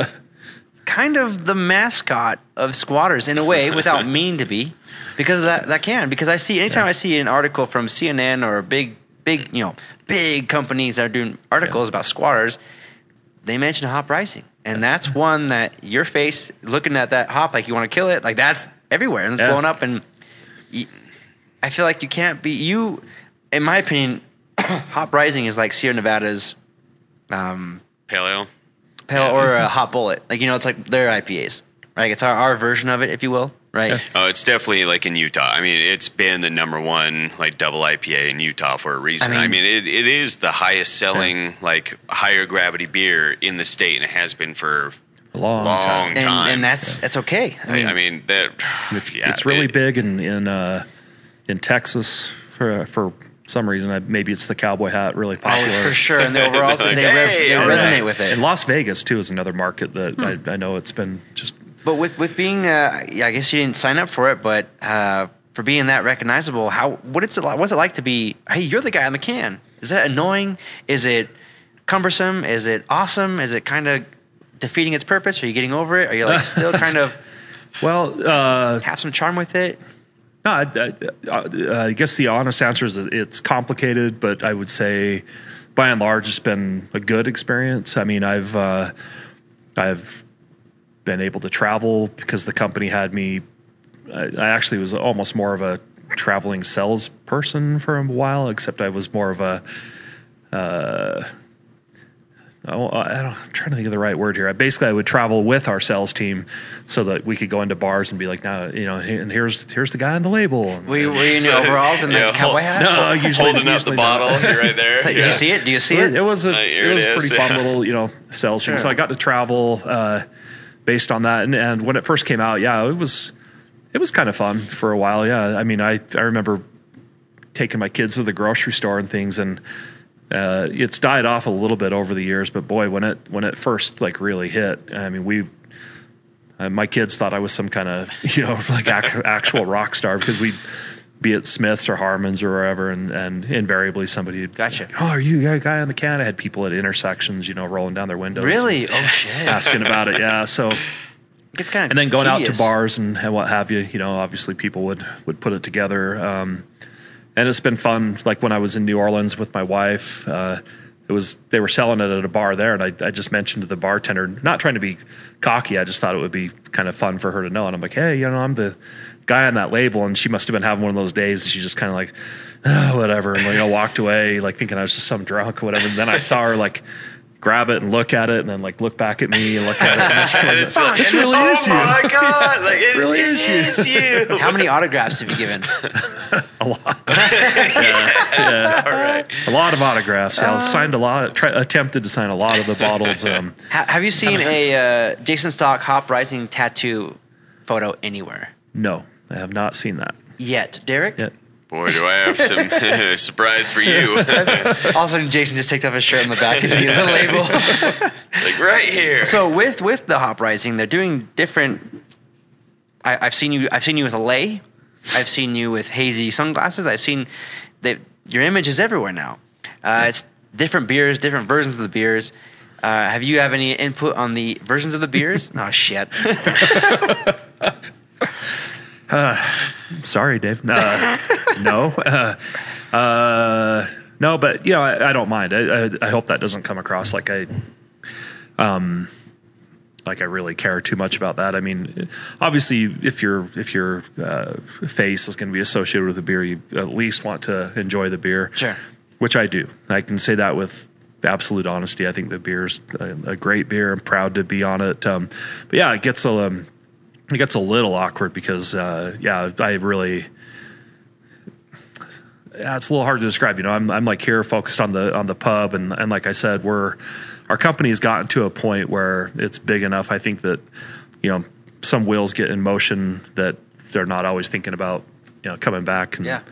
A: kind of the mascot of Squatters in a way, without meaning to be, because that that can. Because I see anytime I see an article from C N N or big big you know big companies that are doing articles
C: Yeah.
A: about Squatters, they mention hop rising, and that's one that your face looking at that hop like you want to kill it, like that's everywhere and it's
C: Yeah.
A: blowing up. And y- I feel like you can't be you. In my opinion, hop rising is like Sierra Nevada's. Um,
B: Paleo.
A: Pale or a hot bullet. Like, you know, it's like their I P As. Right? It's our, our version of it, if you will. Right?
B: Oh, it's definitely like in Utah. I mean, it's been the number one like double I P A in Utah for a reason.
A: I
B: I
A: mean-
B: mean, it, it is the highest selling like higher gravity beer in the state, and it has been for
C: A long,
B: Long
C: time.
A: And,
B: time.
A: and that's that's okay. I
B: I
A: mean,
B: mean, I mean that
C: It's,
B: yeah,
C: it's really
B: it-
C: big in in uh, in Texas for for some reason. I, maybe it's the cowboy hat really popular.
A: oh, for sure. And the overalls,
B: Like,
A: they, re-
B: hey,
A: they
B: all
A: resonate
B: right.
A: with it.
C: And Las Vegas too is another market that
A: Hmm.
C: I, I know it's been just
A: But with with being, uh, yeah, I guess you didn't sign up for it, but uh, for being that recognizable, how what it's it like, what's it like to be? Hey, you're the guy on the can. Is that annoying? Is it cumbersome? Is it awesome? Is it kind of defeating its purpose? Are you getting over it? Are you like still kind of
C: well. Uh,
A: have some charm with it?
C: No, I, I, uh, I guess the honest answer is that it's complicated, but I would say, by and large, it's been a good experience. I mean, I've uh, I've been able to travel because the company had me. I, I actually was almost more of a traveling salesperson for a while, except I was more of a. Uh, Oh, I don't, I'm trying to think of the right word here. I basically I would travel with our sales team so that we could go into bars and be like, now, you know, and here's here's the guy on the label. And,
A: Were you, were you in your overalls and the
B: Yeah,
A: cowboy
B: hold-
A: hat?
C: no, usually
B: holding up
C: usually
B: the
C: not.
B: bottle. You're right there.
A: Did
B: Yeah.
A: you see it? Do you see
C: It,
A: it?
C: it was a
B: Uh, here
C: it was
B: it
C: a
B: is,
C: pretty fun
B: yeah.
C: little, you know, sales thing.
A: Sure.
C: So I got to travel uh, based on that, and, and when it first came out, yeah, it was it was kind of fun for a while. Yeah, I mean, I I remember taking my kids to the grocery store and things, and uh, it's died off a little bit over the years. But boy, when it when it first like really hit, I mean, we. Uh, my kids thought I was some kind of, you know, like ac- actual rock star because we'd be at Smith's or Harmon's or wherever, and, and invariably somebody would
A: Gotcha.
C: oh, are you the guy on the can? I had people at intersections, you know, rolling down their windows.
A: Really?
C: and
A: Oh shit!
C: asking about it. Yeah. So,
A: It's kind of
C: and then going out to bars and, and what have you, you know, obviously people would, would put it together. Um, and it's been fun. Like when I was in New Orleans with my wife, uh, it was, they were selling it at a bar there. And I, I just mentioned to the bartender, not trying to be cocky. I just thought it would be kind of fun for her to know. And I'm like, hey, you know, I'm the guy on that label. And she must have been having one of those days. And she just kind of like, oh, whatever. And, you know, walked away, like thinking I was just some drunk or whatever. And then I saw her like grab it and look at it and then like look back at me and look at it. And it's kind of,
B: It's like,
C: this really
B: oh
C: is you.
B: my god! Like it
C: really
B: it
C: is you.
B: is you.
A: How many autographs have you given?
C: A lot. yeah,
B: All right.
C: a lot of autographs. Yeah, I signed a lot. Try, attempted to sign a lot of the bottles. Um,
A: Ha- have you seen a uh, Jason Stock Hop Rising tattoo photo anywhere
C: no, I have not seen that
A: yet, Derek?
C: yet.
B: Boy, do I have some surprise for you.
A: All of a sudden, Jason just takes off his shirt on the back. You see the label.
B: Like right here.
A: So with with the Hop Rising, they're doing different. I, I've seen you. I've seen you with a lei. I've seen you with hazy sunglasses. I've seen that your image is everywhere now. Uh, it's different beers, different versions of the beers. Uh, have you have any input on the versions of the beers? Oh shit.
C: Sorry, Dave. Uh, no, uh, uh, no, but you know, I, I don't mind. I, I, I hope that doesn't come across like I, um, like I really care too much about that. I mean, obviously, if your if your uh, face is going to be associated with the beer, you at least want to enjoy the beer.
A: Sure.
C: Which I do. I can say that with absolute honesty. I think the beer's a, a great beer. I'm proud to be on it. Um, but yeah, it gets a um, it gets a little awkward because uh, yeah, I really. Yeah, it's a little hard to describe. You know, I'm I'm like here focused on the on the pub, and and like I said, we're our company's gotten to a point where it's big enough. I think that you know some wheels get in motion that they're not always thinking about you know coming back. And,
A: Yeah.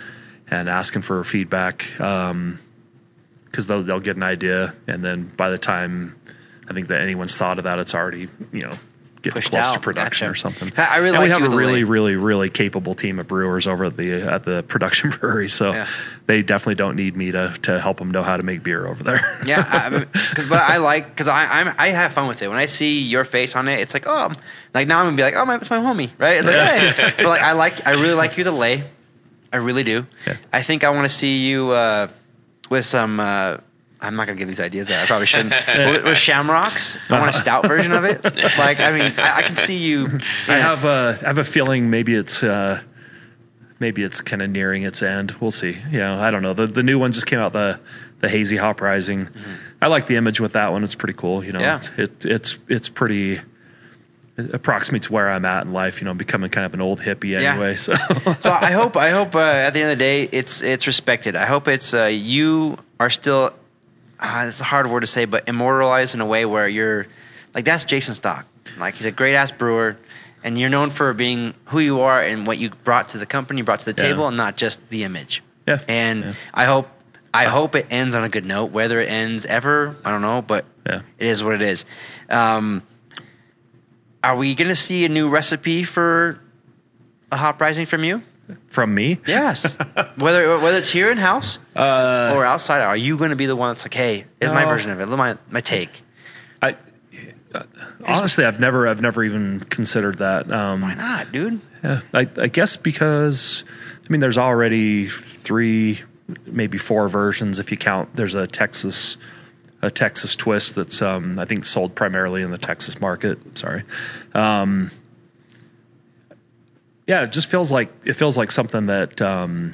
C: and asking for feedback, um, because they'll they'll get an idea, and then by the time I think that anyone's thought of that, it's already, you know, getting
A: Pushed
C: close
A: out.
C: to production
A: Gotcha.
C: or something.
A: I really
C: and
A: like
C: we have
A: you
C: a
A: with the
C: really,
A: lane.
C: really, really capable team of brewers over at the at the production brewery, so
A: Yeah.
C: they definitely don't need me to to help them know how to make beer over there.
A: Yeah, I, I mean, 'cause- but I like because I I'm, I have fun with it. When I see your face on it, it's like oh, like now I'm gonna be like oh my, it's my homie, right? It's like, hey. But like I like I really like you to lay, I really do.
C: Okay.
A: I think I want to see you uh, with some. Uh, I'm not gonna give these ideas out. I probably shouldn't. with, with shamrocks, I want a stout version of it. Like I mean, I, I can see you.
C: I have a I have a feeling maybe it's uh, maybe it's kind of nearing its end. We'll see. Yeah, I don't know. The the new one just came out, the the hazy hop rising. Mm-hmm. I like the image with that one. It's pretty cool. You know,
A: Yeah.
C: it's, it, it's it's pretty. It approximates where I'm at in life. You know, becoming kind of an old hippie
A: Yeah.
C: anyway. So
A: So I hope I hope uh, at the end of the day it's it's respected. I hope it's uh, you are still. Uh, it's a hard word to say, but immortalized in a way where you're like that's Jason Stock. Like he's a great ass brewer, and you're known for being who you are and what you brought to the company, brought to the
C: Yeah.
A: table, and not just the image.
C: Yeah.
A: And
C: Yeah.
A: I hope I hope it ends on a good note. Whether it ends ever, I don't know, but
C: Yeah.
A: it is what it is. Um, are we going to see a new recipe for a hop rising from you?
C: from me,
A: Yes. whether whether it's here in house
C: uh,
A: or outside, are you going to be the one that's like, hey, here's my
C: No.
A: version of it, my my take?
C: I uh, honestly I've never I've never even considered that. Um,
A: Why not, dude?
C: Yeah, I, I guess because I mean, there's already three, maybe four versions if you count. There's a Texas, a Texas twist that's um, I think sold primarily in the Texas market. Sorry, um, yeah, it just feels like it feels like something that um,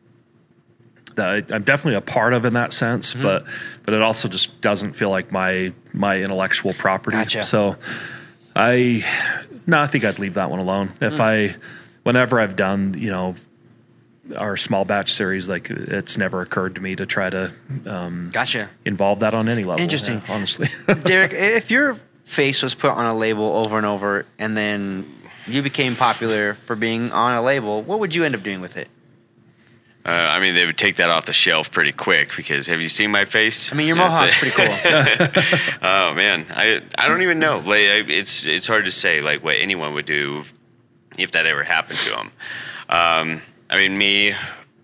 C: that I, I'm definitely a part of in that sense,
A: Mm-hmm.
C: but but it also just doesn't feel like my my intellectual property.
A: Gotcha.
C: So I no, I think I'd leave that one alone. If I, whenever I've done, you know, our small batch series, like it's never occurred to me to try to um,
A: Gotcha.
C: involve that on any level.
A: Interesting.
C: yeah, honestly.
A: Derek, if your face was put on a label over and over and then you became popular for being on a label, what would you end up doing with it?
B: Uh, I mean, they would take that off the shelf pretty quick because have you seen my face?
A: I mean, your
B: That's
A: mohawk's
B: it.
A: pretty cool.
B: Oh man, I I don't even know. Like, I, it's it's hard to say like what anyone would do if that ever happened to them. Um, I mean, me,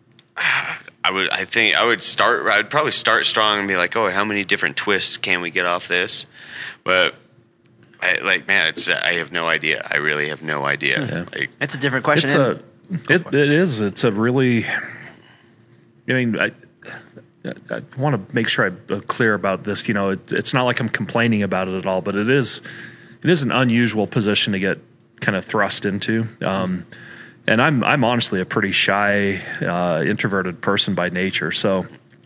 B: I would I think I would start. I would probably start strong and be like, oh, how many different twists can we get off this? But I, like, man, it's I have no idea. I really have no idea.
C: Yeah.
B: Like,
A: It's a different question.
C: It's a, it, it is. It's a really. I mean, I, I want to make sure I'm clear about this. You know, it, it's not like I'm complaining about it at all, but it is, it is an unusual position to get kind of thrust into. Um, and I'm, I'm honestly a pretty shy, uh, introverted person by nature. So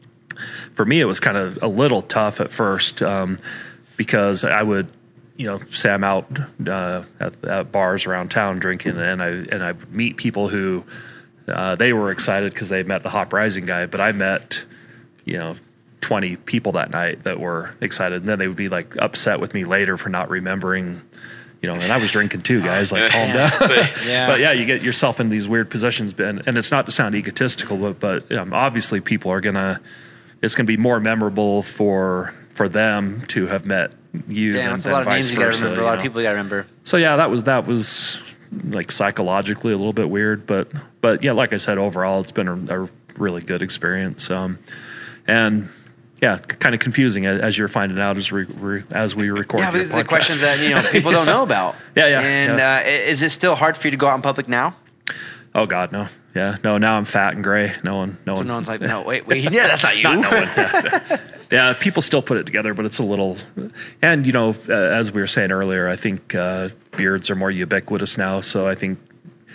C: for me, it was kind of a little tough at first, um, because I would, you know, say I'm out uh, at, at bars around town drinking, and I and I meet people who uh, they were excited because they met the Hop Rising guy, but I met, you know, twenty people that night that were excited, and then they would be like upset with me later for not remembering, you know, and I was drinking too, guys. Like, calm down.
A: Yeah.
C: But yeah, you get yourself in these weird positions, and, and it's not to sound egotistical, but but um, obviously people are gonna, it's gonna be more memorable for for them to have met you
A: Damn,
C: than,
A: that's a
C: than
A: lot of
C: vice
A: names you got to
C: versa,
A: remember. A
C: you
A: lot of
C: know?
A: people you got to remember.
C: So yeah, that was that was like psychologically a little bit weird, but but yeah, like I said, overall it's been a, a really good experience. Um, and yeah, kind of confusing as, as you're finding out as we re, as we record.
A: Yeah, but
C: your
A: these are the
C: podcast.
A: questions that you know people don't know about.
C: Yeah, yeah,
A: And
C: yeah.
A: Uh, i- is it still hard for you to go out in public now?
C: Oh God, no. Yeah, no. Now I'm fat and gray. No one, no
A: So
C: one.
A: no one's like, no, wait, wait, yeah, that's not you.
C: Not no one. Yeah, yeah, people still put it together, but it's a little. And you know, uh, as we were saying earlier, I think uh, beards are more ubiquitous now. So I think,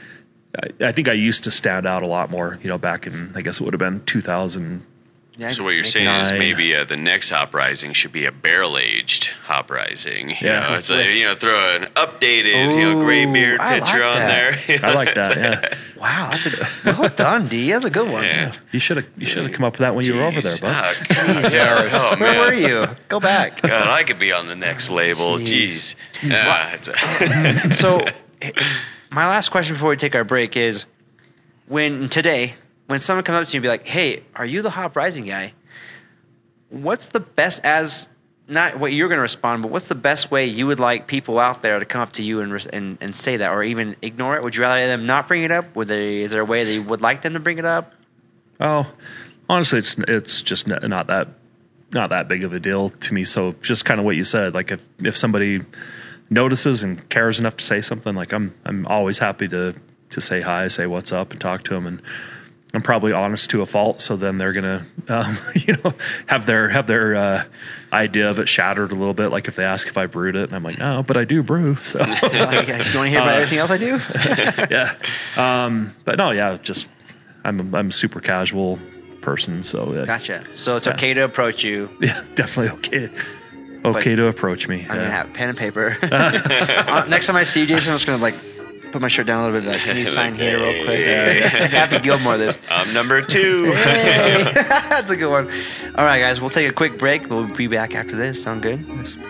C: I, I think I used to stand out a lot more. You know, back in I guess it would have been two thousand.
A: Yeah,
B: so what you're
A: make
B: saying
A: it-
B: is
C: Nine.
B: maybe uh, the next hop rising should be a barrel aged hop rising. You
C: Yeah.
B: know, it's like, you know, throw an updated, you know, gray
A: Ooh,
B: beard
A: I
B: picture
A: like
B: on
A: that.
B: there.
C: I like that. Yeah,
A: Wow, that's a well done, D. That's a good one.
B: Yeah.
C: you should have you should have come up with that when you were over there,
B: Jeez.
C: bud.
B: Oh, God.
A: Jesus.
B: Oh,
A: Where
B: man.
A: were you? Go back.
B: God, I could be on the next label. Jeez.
A: Jeez.
B: Ah, it's a-
A: So, my last question before we take our break is: when today, when someone comes up to you and be like, "Hey, are you the Hop Rising guy?" What's the best as not what you're going to respond, but what's the best way you would like people out there to come up to you and and, and say that, or even ignore it? Would you rather them not bring it up? Would they? Is there a way they would like them to bring it up?
C: Oh, honestly, it's it's just not that not that big of a deal to me. So just kind of what you said, like if if somebody notices and cares enough to say something, like I'm I'm always happy to to say hi, say what's up, and talk to them. And I'm probably honest to a fault, so then they're gonna, um, you know, have their have their uh, idea of it shattered a little bit. Like if they ask if I brewed it, and I'm like, no, but I do brew. So
A: like, you want to hear about uh, everything else I do?
C: yeah, um, but no, yeah, just I'm I'm a super casual person. So yeah.
A: Gotcha. So it's
C: yeah.
A: okay to approach you.
C: Yeah, definitely okay. Okay but to approach me.
A: I'm
C: yeah.
A: gonna have pen and paper. uh, next time I see you, Jason, I'm just gonna like. Put my shirt down a little bit. Like, can you sign here real quick? Happy Gilmore this.
B: I'm number two.
A: Hey. That's a good one. All right, guys. We'll take a quick break. We'll be back after this. Sound good? Yes.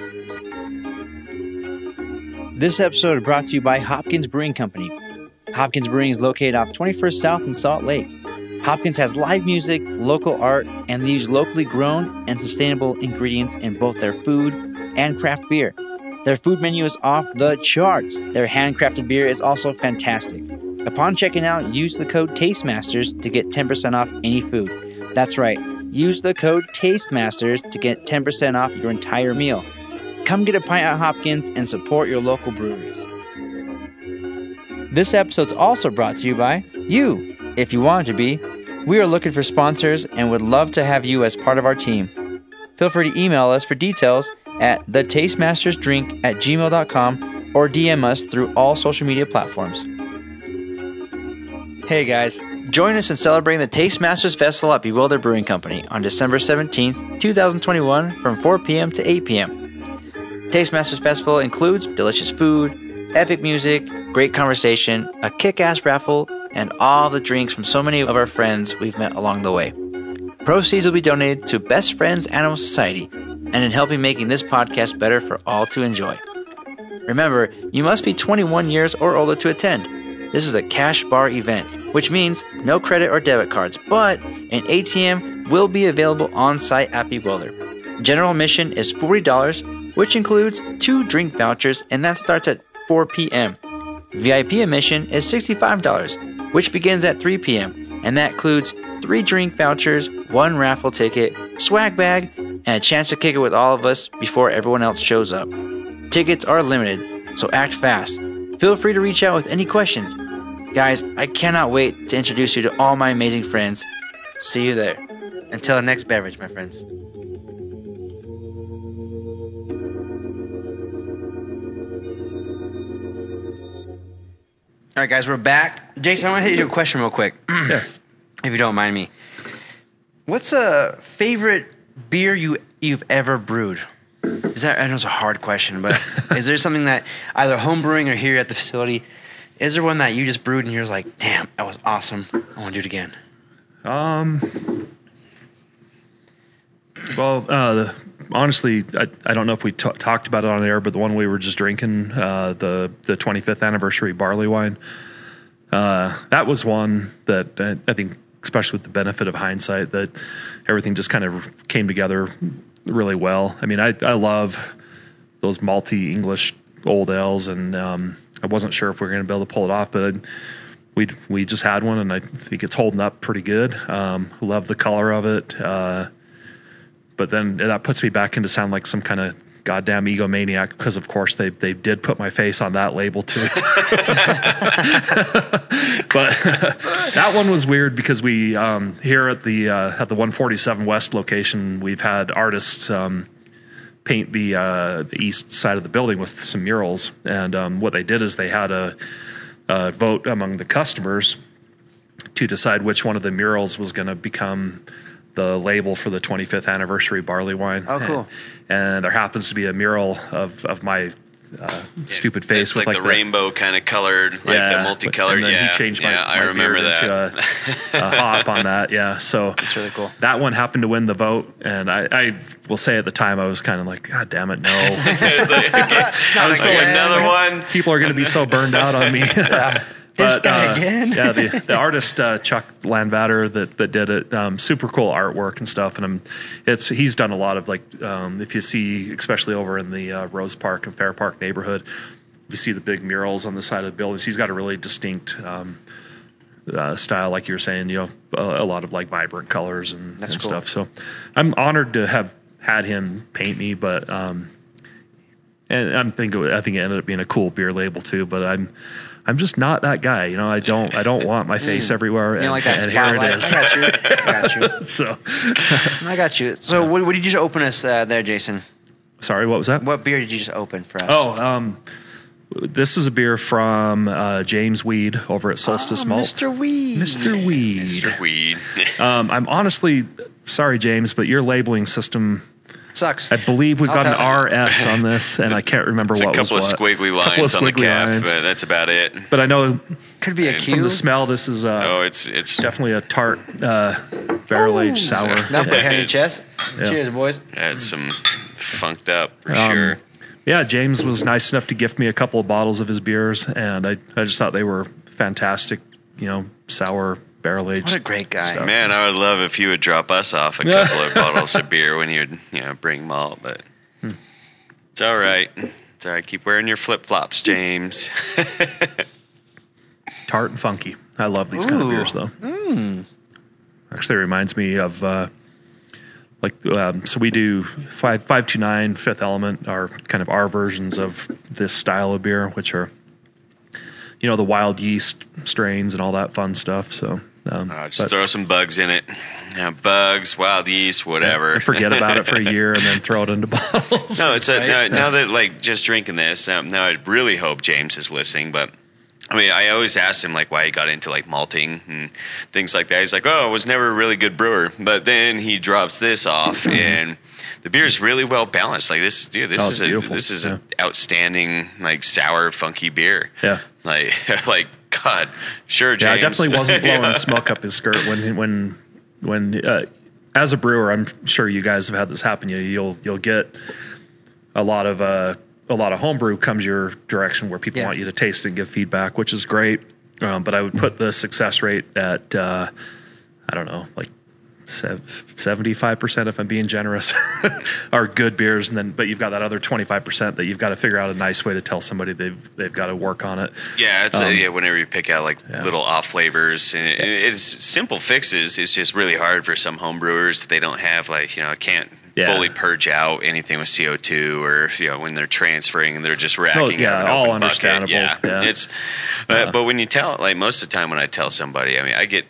A: This episode is brought to you by Hopkins Brewing Company. Hopkins Brewing is located off twenty-first South in Salt Lake. Hopkins has live music, local art, and they use locally grown and sustainable ingredients in both their food and craft beer. Their food menu is off the charts. Their handcrafted beer is also fantastic. Upon checking out, use the code TASTEMASTERS to get ten percent off any food. That's right. Use the code TASTEMASTERS to get ten percent off your entire meal. Come get a pint at Hopkins and support your local breweries. This episode's also brought to you by you, if you want it to be. We are looking for sponsors and would love to have you as part of our team. Feel free to email us for details at the tastemasters drink at gmail dot com or D M us through all social media platforms. Hey guys, join us in celebrating the Tastemasters Festival at Bewilder Brewing Company on December seventeenth, twenty twenty-one from four p.m. to eight p.m. Tastemasters Festival includes delicious food, epic music, great conversation, a kick-ass raffle, and all the drinks from so many of our friends we've met along the way. Proceeds will be donated to Best Friends Animal Society and in helping making this podcast better for all to enjoy. Remember, you must be twenty-one years or older to attend. This is a cash bar event, which means no credit or debit cards, but an A T M will be available on site at Bewilder. General admission is forty dollars, which includes two drink vouchers, and that starts at four p.m. V I P admission is sixty-five dollars, which begins at three p.m., and that includes three drink vouchers, one raffle ticket, swag bag, and a chance to kick it with all of us before everyone else shows up. Tickets are limited, so act fast. Feel free to reach out with any questions. Guys, I cannot wait to introduce you to all my amazing friends. See you there. Until the next beverage, my friends. All right, guys, we're back. Jason, I want to hit you a question real quick.
C: Yeah.
A: If you don't mind me. What's a favorite beer you, you've ever brewed? Is that, I know it's a hard question, but is there something that either home brewing or here at the facility, is there one that you just brewed and you're like, damn, that was awesome. I want to do it again.
C: Um. Well, uh, honestly, I, I don't know if we t- talked about it on air, but the one we were just drinking, uh, the the twenty-fifth anniversary barley wine, uh, that was one that I, I think, especially with the benefit of hindsight, that everything just kind of came together really well. I mean, I, I love those malty English old ales, and um, I wasn't sure if we were going to be able to pull it off, but I'd, we we just had one, and I think it's holding up pretty good. Um, love the color of it, uh, but then that puts me back into sound like some kind of goddamn egomaniac, because of course they they did put my face on that label too. But that one was weird because we um, here at the uh, at the one forty-seven West location, we've had artists um, paint the, uh, the east side of the building with some murals, and um, what they did is they had a, a vote among the customers to decide which one of the murals was going to become the label for the twenty-fifth anniversary barley wine.
A: Oh, cool.
C: And, and there happens to be a mural of, of my uh, stupid face.
B: It's
C: with
B: like,
C: like
B: the, the rainbow kind of colored, like
C: yeah,
B: the multicolored.
C: And then
B: yeah,
C: he changed my,
B: yeah,
C: my
B: I remember
C: beard
B: that.
C: into a, a hop on that. Yeah. So
A: That's really cool.
C: That one happened to win the vote. And I, I will say at the time, I was kind of like, God damn it. No.
B: It's like, okay, I was
A: again.
B: another one.
C: People are going to be so burned out on me.
A: Yeah. This
C: But,
A: guy
C: uh,
A: again.
C: yeah, the, the artist uh, Chuck Landvatter that that did it, um, super cool artwork and stuff. And I'm, it's he's done a lot of like um, if you see, especially over in the uh, Rose Park and Fair Park neighborhood, if you see the big murals on the side of the buildings, he's got a really distinct um, uh, style, like you were saying. You know, a, a lot of like vibrant colors and,
A: That's
C: and
A: cool.
C: stuff. So I'm honored to have had him paint me, but. Um, And I'm thinking, I think it ended up being a cool beer label too. But I'm, I'm just not that guy. You know, I don't, I don't want my face everywhere.
A: You know,
C: and,
A: like that
C: and here
A: spotlight.
C: it is.
A: I got you. I got you.
C: So,
A: I got you. So, what, what did you just open us uh, there, Jason?
C: sorry, what was that?
A: What beer did you just open for us?
C: Oh, um, this is a beer from uh, James Weed over at Solstice
A: Oh,
C: Malt.
A: Mister Weed.
C: Mister Weed.
B: Mister Weed.
C: Um, I'm honestly sorry, James, but your labeling system.
A: Sucks.
C: I believe we've
A: I'll
C: got an
A: tell-
C: R S on this, and I can't remember
B: It's a
C: what was
B: couple of
C: what.
B: squiggly
C: Couple of
B: lines on the
C: squiggly
B: cap,
C: lines.
B: but that's about it.
C: But I know
A: Could be a
B: And
A: Q.
C: from the smell, this is uh,
B: Oh, it's it's
C: definitely a tart uh, barrel aged sour.
A: Not put hand in your chest.
C: Yeah.
A: Cheers, boys.
B: it's some funked up for
C: Um,
B: sure.
C: Yeah, James was nice enough to gift me a couple of bottles of his beers, and I, I just thought they were fantastic, you know, sour barrel aged.
A: What a great guy.
C: stuff.
B: Man, I would love if you would drop us off a couple of bottles of beer when you would, you know, bring malt, but it's all right. It's all right. Keep wearing your flip flops, James.
C: Tart and funky. I love these kind of
A: Ooh.
C: beers, though. Actually, it reminds me of uh, like um, so we do five five two nine Fifth Element are kind of our versions of this style of beer, which are you know the wild yeast strains and all that fun stuff. So um,
B: Uh, just
C: but-
B: throw some bugs in it. Yeah, bugs, wild yeast, whatever.
C: and forget about it for a year and then throw it into bottles.
B: No, it's a, now, now that like just drinking this. Um, now I really hope James is listening, but I mean, I always asked him like why he got into like malting and things like that. He's like, "Oh, I was never a really good brewer," but then he drops this off, and the beer is really well balanced. Like this, dude, this
C: Oh,
B: is
C: it's
B: a
C: beautiful.
B: this is
C: Yeah.
B: an outstanding like sour, funky beer.
C: Yeah.
B: like like God, sure, James.
C: Yeah, I definitely wasn't blowing
B: Yeah.
C: smoke up his skirt when when when uh, as a brewer, I'm sure you guys have had this happen. You you'll you'll get a lot of uh, a lot of homebrew comes your direction where people
A: Yeah.
C: want you to taste and give feedback, which is great. Um, but I would put the success rate at uh, I don't know, like seventy-five percent if I'm being generous, are good beers, and then but you've got that other twenty-five percent that you've got to figure out a nice way to tell somebody they've they've got to work on it.
B: Yeah, it's a,
C: Um,
B: yeah. Whenever you pick out like little off flavors, and it, it's simple fixes. It's just really hard for some home brewers. They don't have like you know can't
C: Yeah.
B: fully purge out anything with C O two, or you know when they're transferring, they're just racking.
C: yeah,
B: out an
C: all
B: open bucket.
C: understandable.
B: Yeah,
C: Yeah.
B: it's. Uh, but when you tell, like most of the time when I tell somebody, I mean, I get.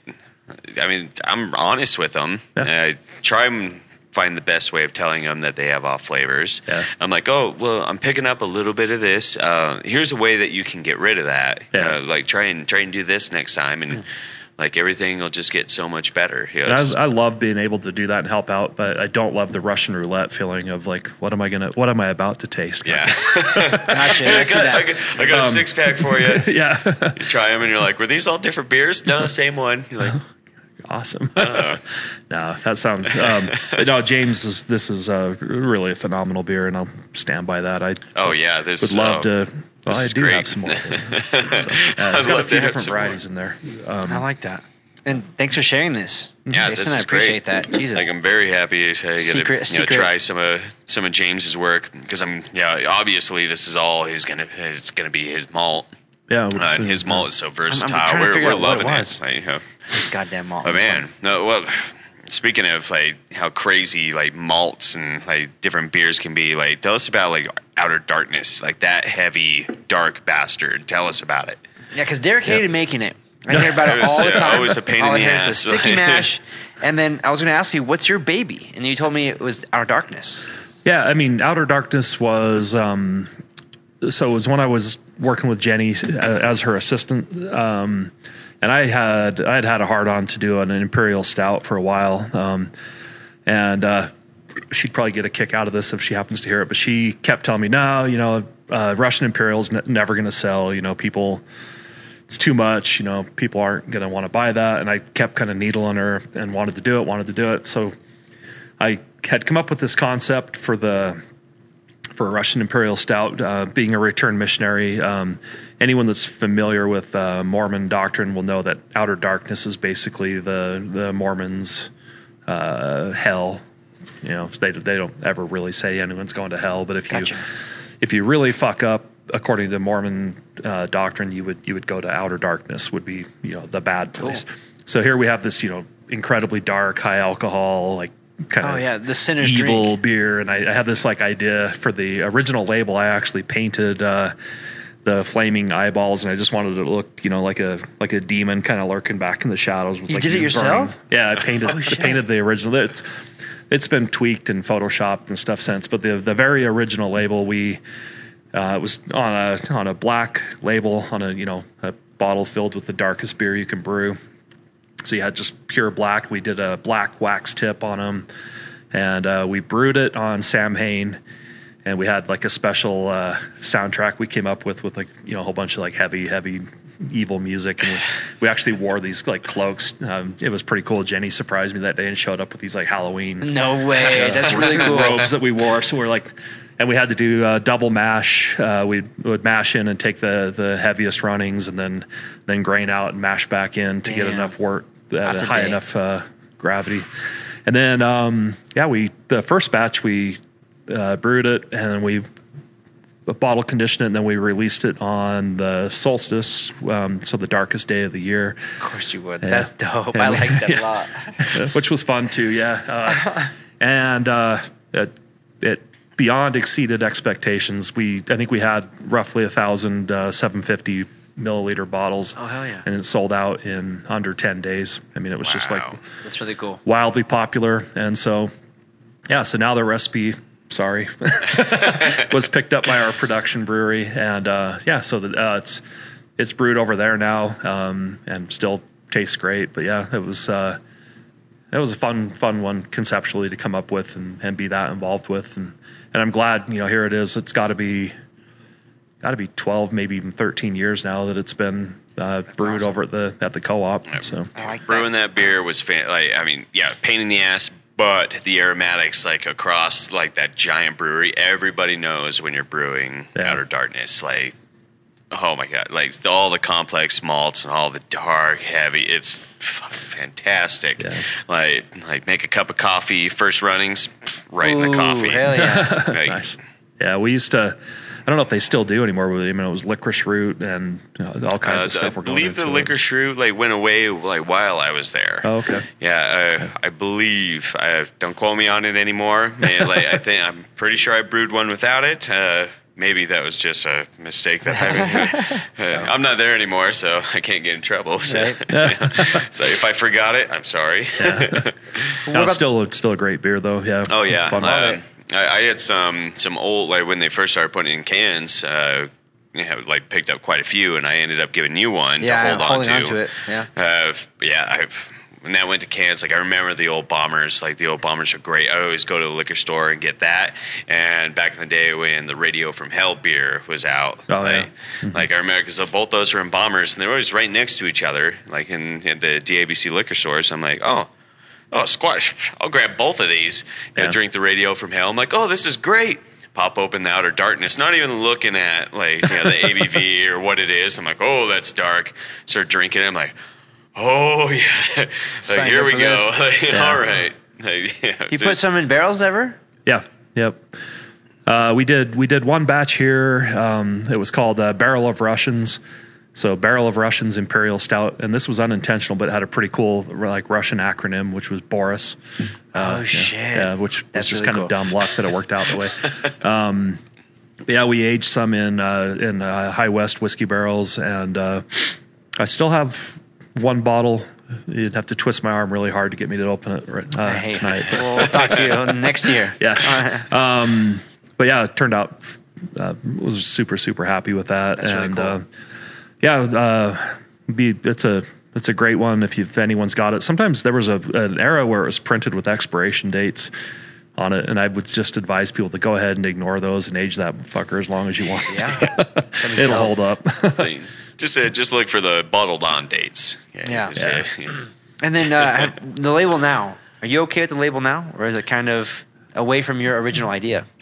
B: I mean, I'm honest with them.
C: Yeah.
B: I try and find the best way of telling them that they have off flavors.
C: Yeah.
B: I'm like, oh, well, I'm picking up a little bit of this. Uh, here's a way that you can get rid of that.
C: Yeah.
B: Uh, like try and try and do this next time, and like everything will just get so much better. You know,
C: And
B: it's-
C: I, I love being able to do that and help out, but I don't love the Russian roulette feeling of like, what am I gonna, what am I about to taste?
B: yeah.
A: Gotcha. I
B: I
A: see
B: got, I
A: that.
B: got, I got a
C: Um,
B: six pack for you.
C: yeah,
B: You try them, and you're like, were these all different beers? No, same one. You're like,
C: awesome.
B: uh,
C: No, that sounds. Um, no, James is. This is uh, really a phenomenal beer, and I'll stand by that. I
B: oh yeah, this
C: would love
B: oh,
C: to. Well,
B: this
C: I
B: is
C: do
B: great.
C: have some more. So, yeah,
B: I'd
C: it's got a
B: love to
C: few
B: have
C: different
B: some more.
C: varieties in there. Um,
A: I like that. And thanks for sharing this.
B: Yeah,
A: Jason,
B: this
A: I
B: is
A: appreciate
B: great.
A: that. Jesus.
B: Like I'm very happy to get
A: Secret-
B: to you know,
A: secret.
B: try some of some of James's work because I'm yeah obviously this is all he's gonna it's gonna be his malt.
C: yeah, it would
B: Uh, and
C: seem-
B: his malt is so versatile.
A: trying to
B: we're
A: figure
B: we're
A: out what it
B: loving it.
A: was.
B: Like, you know,
A: This goddamn malt.
B: but
A: This
B: man,
A: one.
B: no, well, speaking of like how crazy like malts and like different beers can be, like tell us about like Outer Darkness, like that heavy dark bastard. Tell us about it.
A: Yeah, because Derek hated making it. I hear about it,
B: It was,
A: all the
B: uh,
A: time.
B: always a pain
A: all
B: in
A: I
B: the
A: hear is
B: ass.
A: a sticky mash. And then I was going to ask you, what's your baby? And you told me it was Our Darkness.
C: Yeah, I mean, Outer Darkness was um, so it was when I was working with Jenny uh, as her assistant, um, and I had I had had a hard on to do an Imperial Stout for a while, um, and uh, she'd probably get a kick out of this if she happens to hear it. But she kept telling me, no, you know, uh, Russian Imperial's n- never going to sell. You know, people. It's too much, you know, people aren't going to want to buy that. And I kept kind of needling her and wanted to do it, wanted to do it. So I had come up with this concept for the for a Russian Imperial Stout. Uh, being a returned missionary, um, anyone that's familiar with uh, Mormon doctrine will know that outer darkness is basically the the Mormons' uh, hell. You know, they they don't ever really say anyone's going to hell, but if
A: Gotcha.
C: you if you really fuck up, according to Mormon uh, doctrine, you would you would go to outer darkness. Would be you know the bad place.
A: Cool.
C: So here we have this you know incredibly dark, high alcohol, like kind
A: Oh
C: of
A: yeah, the sinner's
C: evil
A: drink.
C: beer, and I, I had this like idea for the original label. I actually painted uh, the flaming eyeballs, and I just wanted it to look, you know, like a like a demon kind of lurking back in the shadows. With
A: You
C: like
A: did it
C: these
A: yourself?
C: burning- Yeah, I painted.
A: Oh,
C: I
A: shit.
C: painted the original. It's it's been tweaked and photoshopped and stuff since, but the the very original label we uh, it was on a on a black label on a you know a bottle filled with the darkest beer you can brew. So you had just pure black. We did a black wax tip on them, and uh, we brewed it on Samhain. And we had like a special uh, soundtrack we came up with with like you know a whole bunch of like heavy, heavy, evil music. And we, we actually wore these like cloaks. Um, it was pretty cool. Jenny surprised me that day and showed up with these like Halloween
A: No way. That's really cool.
C: robes that we wore. So we're like, and we had to do uh, double mash. Uh, we would mash in and take the the heaviest runnings, and then then grain out and mash back in to get
A: Damn.
C: enough work at
A: That's
C: a
A: a
C: high
A: day.
C: enough uh, gravity. And then um, yeah, we the first batch we uh, brewed it, and then we bottle conditioned it, and then we released it on the solstice, um, so the darkest day of the year.
A: Of course you would.
C: Yeah.
A: That's dope.
C: And
A: I
C: we-
A: like that
C: yeah.
A: a lot.
C: Which was fun too, yeah. Uh, and uh, it, it beyond exceeded expectations. We I think we had roughly a thousand uh, seven fifty milliliter bottles.
A: Oh, hell yeah.
C: And it sold out in under ten days. I mean, it was just like
B: Wow.
A: That's really cool.
C: wildly popular, and so yeah. So now the recipe, sorry, was picked up by our production brewery, and uh, yeah. So the, uh, it's it's brewed over there now, um, and still tastes great. But yeah, it was. Uh, It was a fun, fun one conceptually to come up with and, and be that involved with, and and I'm glad you know here it is. It's got to be, got to be twelve, maybe even thirteen years now that it's been uh, brewed
A: awesome.
C: over at the at the co-op. So
A: I like
B: Brewing
A: that.
B: that beer was fan- like I mean, yeah, pain in the ass, but the aromatics like across like that giant brewery, everybody knows when you're brewing
C: Yeah.
B: Outer Darkness. Like, oh my god, like all the complex malts and all the dark, heavy. It's f- fantastic.
C: Yeah.
B: Like, like make a cup of coffee, first runnings, right in
A: Ooh,
B: the coffee.
A: hell yeah.
B: Like,
C: nice. Yeah, we used to. I don't know if they still do anymore. I mean, it was licorice root and you know, all kinds
B: Uh,
C: of stuff.
B: I
C: We're going
B: believe the
C: into it.
B: licorice root like went away like while I was there.
C: Oh, okay.
B: Yeah, uh, I believe. I don't quote me on it anymore. Man, like, I think I'm pretty sure I brewed one without it. Uh, maybe that was just a mistake that I. Uh, I'm not there anymore, so I can't get in trouble. So, so if I forgot it, I'm sorry.
C: No, it's still a, still a great beer though. Yeah.
B: Oh yeah,
C: Fun.
B: uh, I, I had some some old like when they first started putting it in cans. Uh, you know, like picked up quite a few, and I ended up giving you one
A: Yeah,
B: to hold on
A: holding
B: to.
A: on to it, yeah.
B: Uh, yeah, I've when that went to cans, like I remember the old bombers. Like the old bombers are great. I always go to the liquor store and get that. And back in the day when the Radio from Hell beer was out,
C: Oh,
B: like,
C: yeah. Mm-hmm.
B: like I remember because both those were in bombers, and they were always right next to each other, like in, in the D A B C liquor stores. I'm like, oh. Oh, squash! I'll grab both of these. You know,
C: Yeah.
B: drink the Radio from Hell. I'm like, oh, this is great. Pop open the Outer Darkness, not even looking at like you know, the A B V or what it is. I'm like, oh, that's dark. Start drinking it. I'm like, oh yeah, like,
A: Signed
B: here
A: up
B: we
A: for
B: go.
A: this.
B: Like,
C: Yeah.
B: all right. Like, yeah,
A: You put
B: just-
A: some in barrels ever?
C: Yeah. Yep. Uh, we did we did one batch here. Um, it was called uh, Barrel of Russians. So Barrel of Russians Imperial Stout, and this was unintentional, but it had a pretty cool like Russian acronym, which was Boris. Uh,
A: Oh,
C: yeah,
A: shit.
C: Yeah, which was
A: That's
C: just
A: really
C: kind
A: cool.
C: of dumb luck that it worked out that way. Um, but yeah, we aged some in uh, in uh, High West whiskey barrels, and uh, I still have one bottle. You'd have to twist my arm really hard to get me to open it right, uh,
A: Hey,
C: tonight. but-
A: we'll talk to you next year.
C: yeah. Um, but yeah, it turned out, uh, was super, super happy with that.
A: That's really
C: and,
A: cool.
C: uh, yeah, uh, be, it's a, it's a great one if you if anyone's got it. Sometimes there was a, an era where it was printed with expiration dates on it, and I would just advise people to go ahead and ignore those and age that fucker as long as you want.
A: Yeah.
C: It'll hold up.
B: like, just uh, just look for the bottled on dates.
A: Yeah.
B: just, uh,
C: Yeah.
B: yeah.
A: And then uh, have- the label now. Are you okay with the label now, or is it kind of away from your original idea?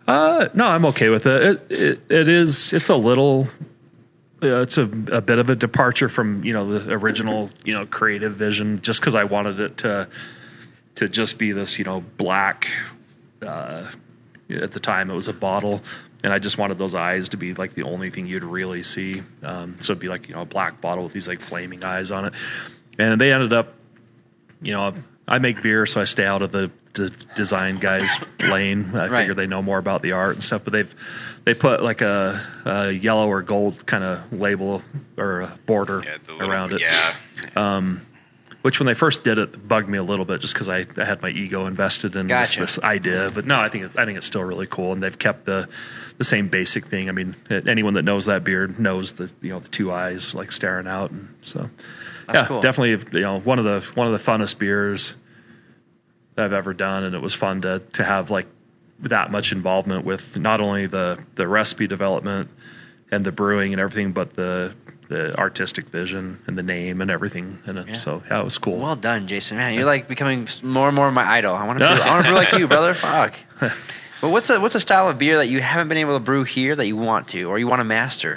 C: Uh, no, I'm okay with it. It, it, it is, it's a little, uh, it's a, a bit of a departure from, you know, the original, you know, creative vision, just because I wanted it to, to just be this, you know, black, uh, at the time it was a bottle, and I just wanted those eyes to be like the only thing you'd really see. Um, so it'd be like, you know, a black bottle with these like flaming eyes on it. And they ended up, you know, I make beer, so I stay out of the, the design guys' lane. I
A: Right.
C: figure they know more about the art and stuff, but they've they put like a, a yellow or gold kind of label or a border
B: Yeah, the little,
C: around it.
B: Yeah.
C: Which when they first did it bugged me a little bit, just because I, I had my ego invested in
A: Gotcha.
C: this, this idea. But no, I think it, I think it's still really cool, and they've kept the the same basic thing. I mean, anyone that knows that beer knows the you know the two eyes like staring out, and so
A: That's
C: yeah,
A: cool.
C: definitely you know one of the one of the funnest beers that I've ever done, and it was fun to to have like that much involvement with not only the the recipe development and the brewing and everything, but the the artistic vision and the name and everything. And it,
A: Yeah.
C: so yeah, it was cool.
A: Well done, Jason. Man, you're like becoming more and more my idol. I want to. I want to brew like you, brother. Fuck. But what's a what's a style of beer that you haven't been able to brew here that you want to, or you want to master?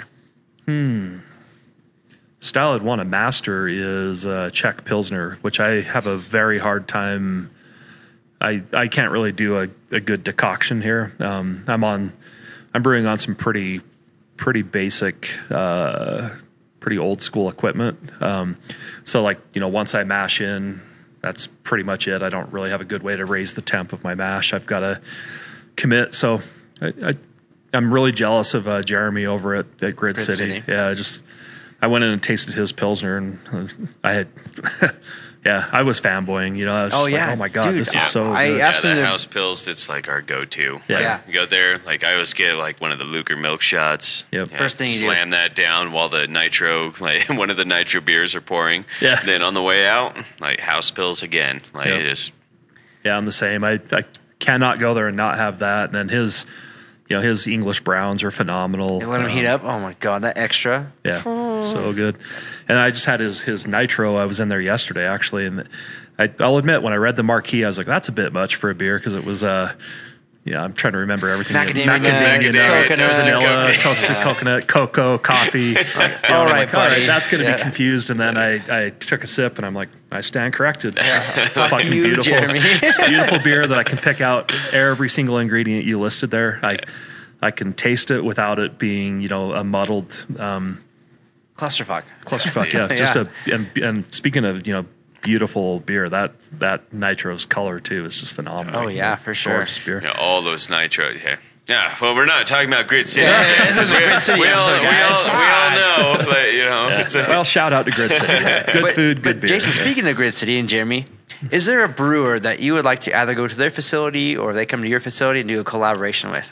C: Style I'd want to master is uh, Czech Pilsner, which I have a very hard time. I I can't really do a, a good decoction here. Um, I'm on, I'm brewing on some pretty pretty basic, uh, pretty old school equipment. Um, so like you know, once I mash in, that's pretty much it. I don't really have a good way to raise the temp of my mash. I've got to commit. So I, I I'm really jealous of uh, Jeremy over at, at Grid,
A: Grid
C: City.
A: City.
C: Yeah, I just I went in and tasted his Pilsner, and uh, I had, yeah, I was fanboying. You know, I was
A: Oh,
C: just
A: yeah.
C: like, oh my god,
A: Dude,
C: this
A: yeah.
C: is so
A: I
C: good.
A: asked-
B: Yeah,
A: Absolutely.
B: the house pills, it's like our go-to.
C: Yeah.
B: Like,
A: Yeah.
B: you go there, like I always get like one of the Luker milk shots.
C: Yep.
B: Yeah,
A: First thing you do.
B: slam that down while the nitro, like one of the nitro beers are pouring.
C: Yeah.
B: Then on the way out, like house pills again. Like
C: Yep.
B: it just
C: Yeah, I'm the same. I, I cannot go there and not have that. And then his, you know, his English browns are phenomenal.
A: And let them
C: Um,
A: heat up. Oh my god, that extra.
C: Yeah, so good. And I just had his his nitro. I was in there yesterday actually, and I, I'll admit when I read the marquee, I was like, that's a bit much for a beer because it was uh, yeah, I'm trying to remember everything.
A: Macadamia nut,
B: Macadamia,
A: coconut,
B: toasted
C: vanilla,
B: coconut.
C: toasted coconut, cocoa, coffee. You know,
A: all
C: I'm
A: right,
C: like, all right,
A: buddy.
C: that's going to
A: Yeah.
C: be confused. And then I, I took a sip, and I'm like, I stand corrected. Fucking
A: you,
C: beautiful,
A: Jeremy.
C: beautiful beer that I can pick out every single ingredient you listed there. I, I can taste it without it being, you know, a muddled um,
A: Clusterfuck.
C: clusterfuck. Yeah,
A: Yeah.
C: just a and and speaking of, you know, beautiful beer, that that nitro's color too is just phenomenal.
A: Oh, yeah, for sure.
C: Gorgeous beer.
B: you know, all those nitro. Yeah. Yeah, well, we're not talking about Grid City.
A: Yeah, yeah, this is a Grid City
B: we, all,
A: episode,
B: we,
A: guys.
B: all, we all know, but you know,
C: Yeah.
B: it's a,
C: Well, shout out to Grid City. Yeah. Good
A: But-
C: food, good
A: but
C: beer.
A: Jason, speaking of Grid City and Jeremy, is there a brewer that you would like to either go to their facility or they come to your facility and do a collaboration with?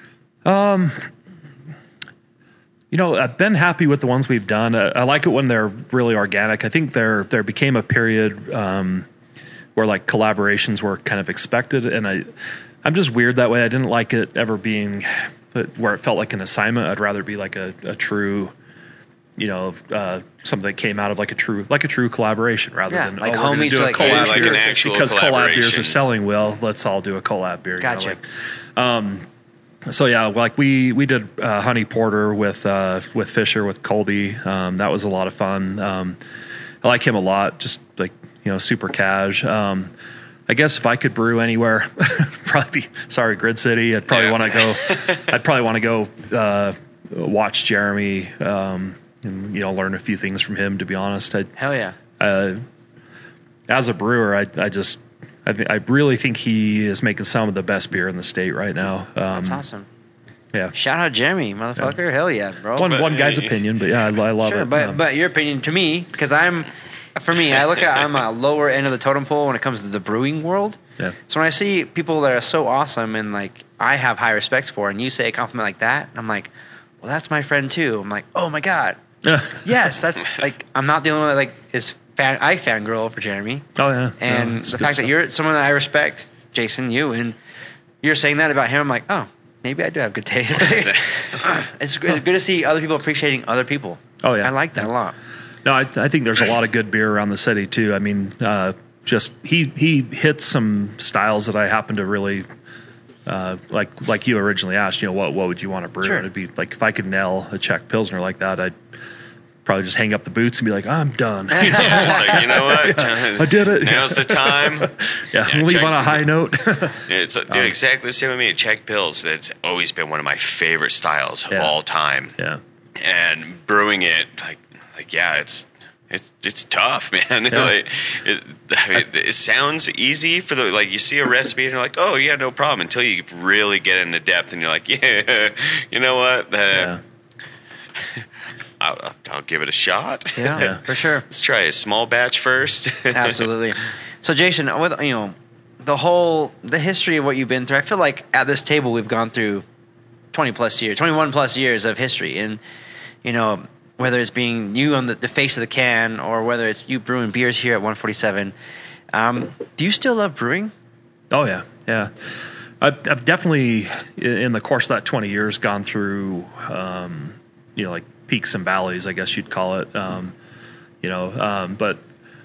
C: You know, I've been happy with the ones we've done. Uh, I like it when they're really organic. I think there there became a period um, where like collaborations were kind of expected, and I I'm just weird that way. I didn't like it ever being where it felt like an assignment. I'd rather be like a, a true, you know, uh, something that came out of like a true like a true collaboration rather
A: Yeah,
C: than
A: like
C: oh, we're gonna
A: homies
C: do a
A: like-
C: collab
A: Yeah,
B: like
C: beer
B: an actual
C: because collab beers
B: collaboration.
C: are selling well. Let's all do a collab beer. you know,
A: Gotcha.
C: like, So yeah, like we we did uh, honey porter with uh, with Fisher with Colby. Um, that was a lot of fun. Um, I like him a lot. Just like you know, super cash. Um, I guess if I could brew anywhere, probably be sorry Grid City. I'd probably
B: Yeah.
C: want to go. I'd probably want to go uh, watch Jeremy um, and you know learn a few things from him. To be honest, I,
A: Hell yeah.
C: uh, as a brewer, I I just. I, th- I really think he is making some of the best beer in the state right now. Um,
A: That's awesome.
C: Yeah.
A: Shout out Jeremy, motherfucker. Hell yeah, bro.
C: One
B: But-
C: one guy's opinion, but yeah, I, I love
A: Sure,
C: it.
A: but
C: Um,
A: but your opinion to me, because I'm, for me, I look at I'm a lower end of the totem pole when it comes to the brewing world.
C: Yeah.
A: So when I see people that are so awesome and like I have high respect for, and you say a compliment like that, I'm like, well, that's my friend too. I'm like, oh my god, yes, that's like I'm not the only one that like is fan. I fangirl for Jeremy,
C: oh yeah,
A: and
C: No, it's
A: the
C: good
A: fact that
C: stuff.
A: you're someone that I respect, Jason, you, and you're saying that about him, I'm like, oh, maybe I do have good taste. it's, it's good to see other people appreciating other people.
C: Oh, yeah.
A: I like that a lot.
C: No, I, I think there's a lot of good beer around the city too. I mean, uh, just he he hits some styles that I happen to really uh, like like you originally asked, you know, what what would you want to brew?
A: Sure.
C: And it'd be like if I could nail a Czech Pilsner like that, I'd probably just hang up the boots and be like, I'm done. You know?
B: Yeah, it's like, you know what?
C: I did it.
B: Now's the time.
C: Yeah,
B: Yeah,
C: leave
B: Czech-
C: on a high note.
B: It's dude,
C: Um,
B: exactly the same with me. Czech Pils, that's always been one of my favorite styles of
C: Yeah.
B: all time.
C: Yeah.
B: And brewing it, like, like yeah, it's it's it's tough, man.
C: Yeah.
B: Like, it, I mean, it sounds easy for the like you see a recipe and you're like, oh yeah, no problem. Until you really get into depth and you're like, yeah, you know what? Uh,
C: Yeah.
B: I'll, I'll give it a shot.
A: Yeah,
C: Yeah.
A: for sure.
B: Let's try a small batch first.
A: Absolutely. So, Jason, with you know the whole the history of what you've been through, I feel like at this table we've gone through twenty plus years, twenty-one plus years of history, and you know whether it's being you on the, the face of the can or whether it's you brewing beers here at one forty-seven. Um, do you still love brewing?
C: Oh yeah, yeah. I've, I've definitely, in the course of that twenty years, gone through, um, you know, like peaks and valleys, I guess you'd call it. Um, you know, um, but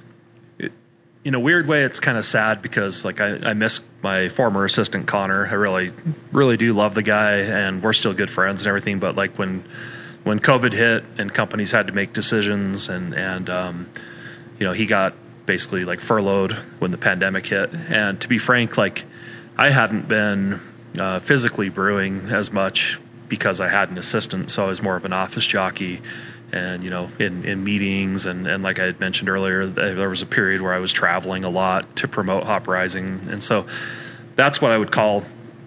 C: it, in a weird way, it's kind of sad because, like, I, I miss my former assistant Connor. I really, really do love the guy, and we're still good friends and everything. But like when when COVID hit and companies had to make decisions, and and um, you know, he got basically like furloughed when the pandemic hit. And to be frank, like I hadn't been uh, physically brewing as much because I had an assistant, so I was more of an office jockey. And you know, in, in meetings and, and like I had mentioned earlier, there was a period where I was traveling a lot to promote Hop Rising, and so that's what I would call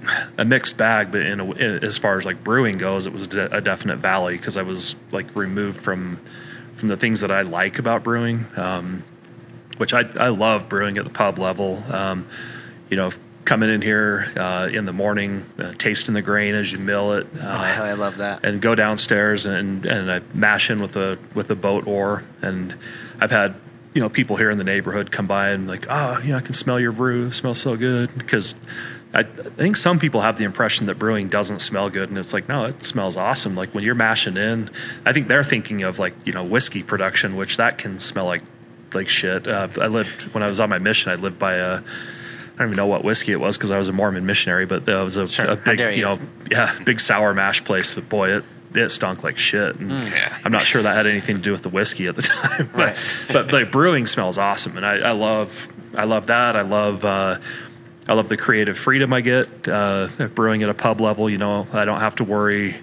C: a mixed bag. But in a, as far as like brewing goes, it was a definite valley because I was like removed from from the things that I like about brewing. Um, which I, I love brewing at the pub level. Um, you know, coming in here uh, in the morning, uh, tasting the grain as you mill it, uh,
A: Oh, I love that.
C: and go downstairs and and I mash in with a with a boat oar. And I've had you know people here in the neighborhood come by and like, oh, you know, I can smell your brew. It smells so good. Because I, I think some people have the impression that brewing doesn't smell good, and it's like, no, it smells awesome. Like when you're mashing in, I think they're thinking of like you know whiskey production, which that can smell like. like shit. Uh, I lived, when I was on my mission, I lived by a, I don't even know what whiskey it was because I was a Mormon missionary, but there was a,
A: Sure.
C: a
A: How
C: big,
A: dare
C: you
A: you.
C: know, yeah, big sour mash place. But boy, it, it stunk like shit. And
B: Yeah.
C: I'm not sure that had anything to do with the whiskey at the time, but,
A: Right.
C: but like brewing smells awesome. And I, I love, I love that. I love, uh, I love the creative freedom I get, uh, brewing at a pub level. You know, I don't have to worry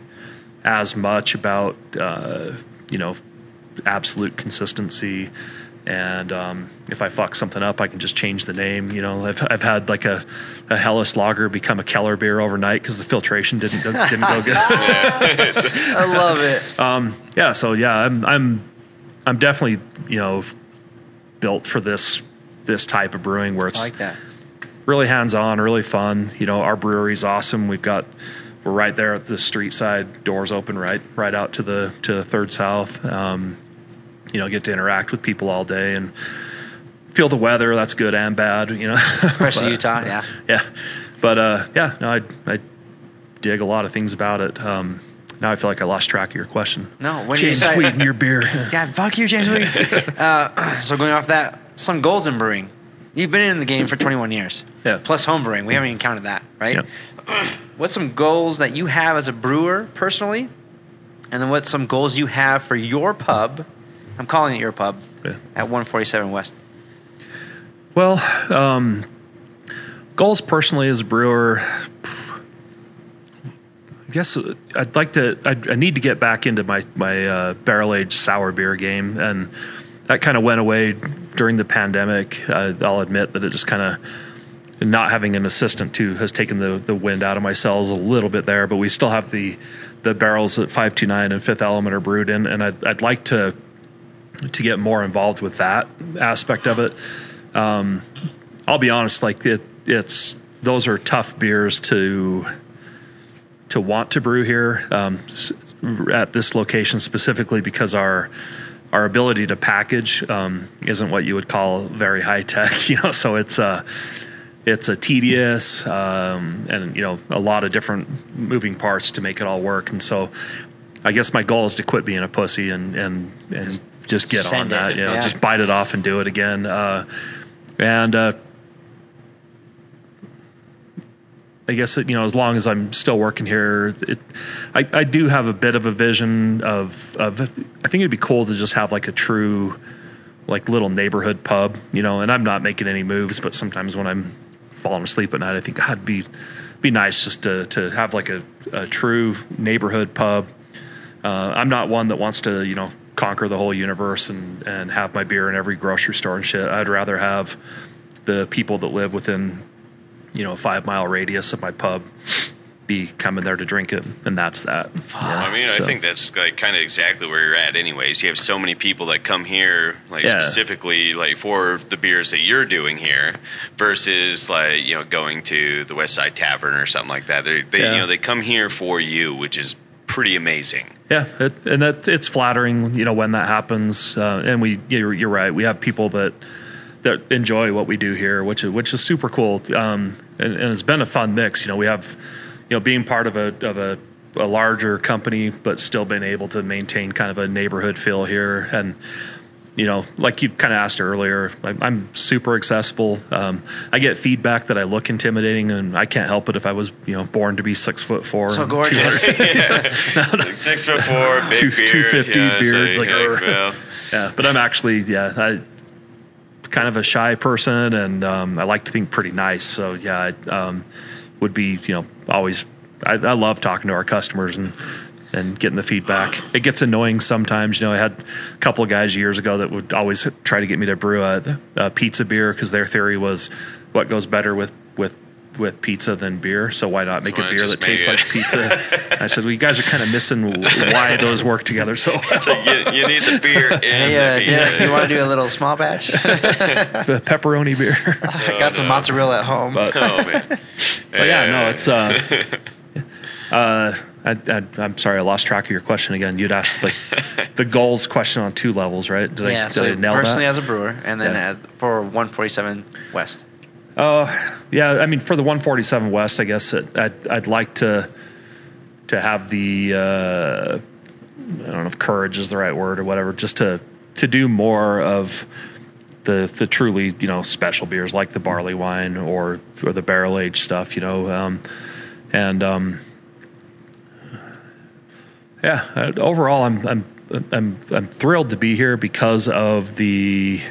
C: as much about, uh, you know, absolute consistency. And um, if I fuck something up, I can just change the name. You know, I've I've had like a, a Helles lager become a Keller beer overnight because the filtration didn't didn't go good.
A: I love it.
C: um, yeah, so yeah, I'm I'm I'm definitely you know built for this this type of brewing where
A: I
C: it's
A: like that.
C: really hands on, really fun. You know, our brewery's awesome. We've got we're right there at the street side, doors open right right out to the to the Third South. Um, you know, get to interact with people all day and feel the weather. That's good and bad, you know.
A: Especially
C: But,
A: Utah, yeah.
C: Yeah. But, uh, yeah, no, I, I dig a lot of things about it. Um, now I feel like I lost track of your question.
A: No, when
C: James
A: you say,
C: Wheaton, your beer.
A: God, fuck you, James Wheaton. uh, so going off that, some goals in brewing. You've been in the game for twenty-one years.
C: Yeah.
A: Plus home brewing. We haven't even counted that, right?
C: Yeah.
A: What's some goals that you have as a brewer personally? And then what's some goals you have for your pub? I'm calling it your pub
C: Yeah.
A: at one forty-seven West.
C: Well, um, goals personally as a brewer, I guess I'd like to, I, I need to get back into my, my uh, barrel-aged sour beer game. And that kind of went away during the pandemic. Uh, I'll admit that it just kind of, not having an assistant too has taken the, the wind out of my sails a little bit there, but we still have the, the barrels that five two nine and Fifth Element are brewed in. And I'd, I'd like to, to get more involved with that aspect of it. Um, I'll be honest, like it, it's, those are tough beers to, to want to brew here, um, at this location specifically because our, our ability to package, um, isn't what you would call very high tech, you know, so it's, uh, it's a tedious, um, and you know, a lot of different moving parts to make it all work. And so I guess my goal is to quit being a pussy and, and, and, just get on
A: Send it,
C: that, you know,
A: yeah.
C: just bite it off and do it again. Uh, and, uh, I guess, it, you know, as long as I'm still working here, it, I, I do have a bit of a vision of, of, I think it'd be cool to just have like a true, like little neighborhood pub, you know, and I'm not making any moves, but sometimes when I'm falling asleep at night, I think God, it'd be, be nice just to, to have like a, a true neighborhood pub. Uh, I'm not one that wants to, you know, conquer the whole universe and, and have my beer in every grocery store and shit. I'd rather have the people that live within, you know, a five mile radius of my pub be coming there to drink it, and that's that.
B: Yeah, I mean, so. I think that's like kind of exactly where you're at anyways. You have so many people that come here like yeah. specifically like for the beers that you're doing here versus like, you know, going to the West Side Tavern or something like that. They, they yeah. you know, they come here for you, which is pretty amazing.
C: Yeah, it, and that it's flattering, you know, when that happens. Uh, and we, you're, you're right. We have people that that enjoy what we do here, which is which is super cool. Um, and, and it's been a fun mix. You know, we have, you know, being part of a of a, a larger company, but still being able to maintain kind of a neighborhood feel here. And you know, like you kind of asked earlier, I'm, I'm super accessible. Um, I get feedback that I look intimidating, and I can't help it if I was, you know, born to be six foot four.
A: So gorgeous.
B: yeah. no, no. Like six foot four, big
C: Two,
B: beard.
C: two fifty
B: yeah,
C: beard.
B: so,
C: like,
B: like well.
C: Yeah, but I'm actually, yeah, I kind of a shy person, and um, I like to think pretty nice. So yeah, I um, would be, you know, always, I, I love talking to our customers and, and getting the feedback. It gets annoying sometimes. You know, I had a couple of guys years ago that would always try to get me to brew a, a pizza beer because their theory was what goes better with, with, with pizza than beer. So why not make so a beer that tastes it. like pizza? I said, well, you guys are kind of missing why those work together so well.
B: So you, you need the beer and
A: hey, uh,
B: the pizza.
A: Derek, you want to do a little small batch?
C: The pepperoni beer.
A: I got oh, some no. mozzarella at home.
C: But,
B: oh, man.
C: But yeah, no, it's... Uh, uh, I, I, I'm sorry, I lost track of your question again. You'd asked like the goals question on two levels, right? Did
A: yeah,
C: I, did
A: so
C: I nail
A: personally
C: that?
A: as a brewer, and then
C: yeah.
A: as for one forty-seven West.
C: Oh, uh, yeah. I mean, for the one forty-seven West, I guess it, I'd, I'd like to to have the uh, I don't know if courage is the right word or whatever, just to to do more of the the truly, you know, special beers like the barley wine or or the barrel aged stuff, you know, um, and um, yeah. Overall, I'm I'm I'm I'm thrilled to be here because of the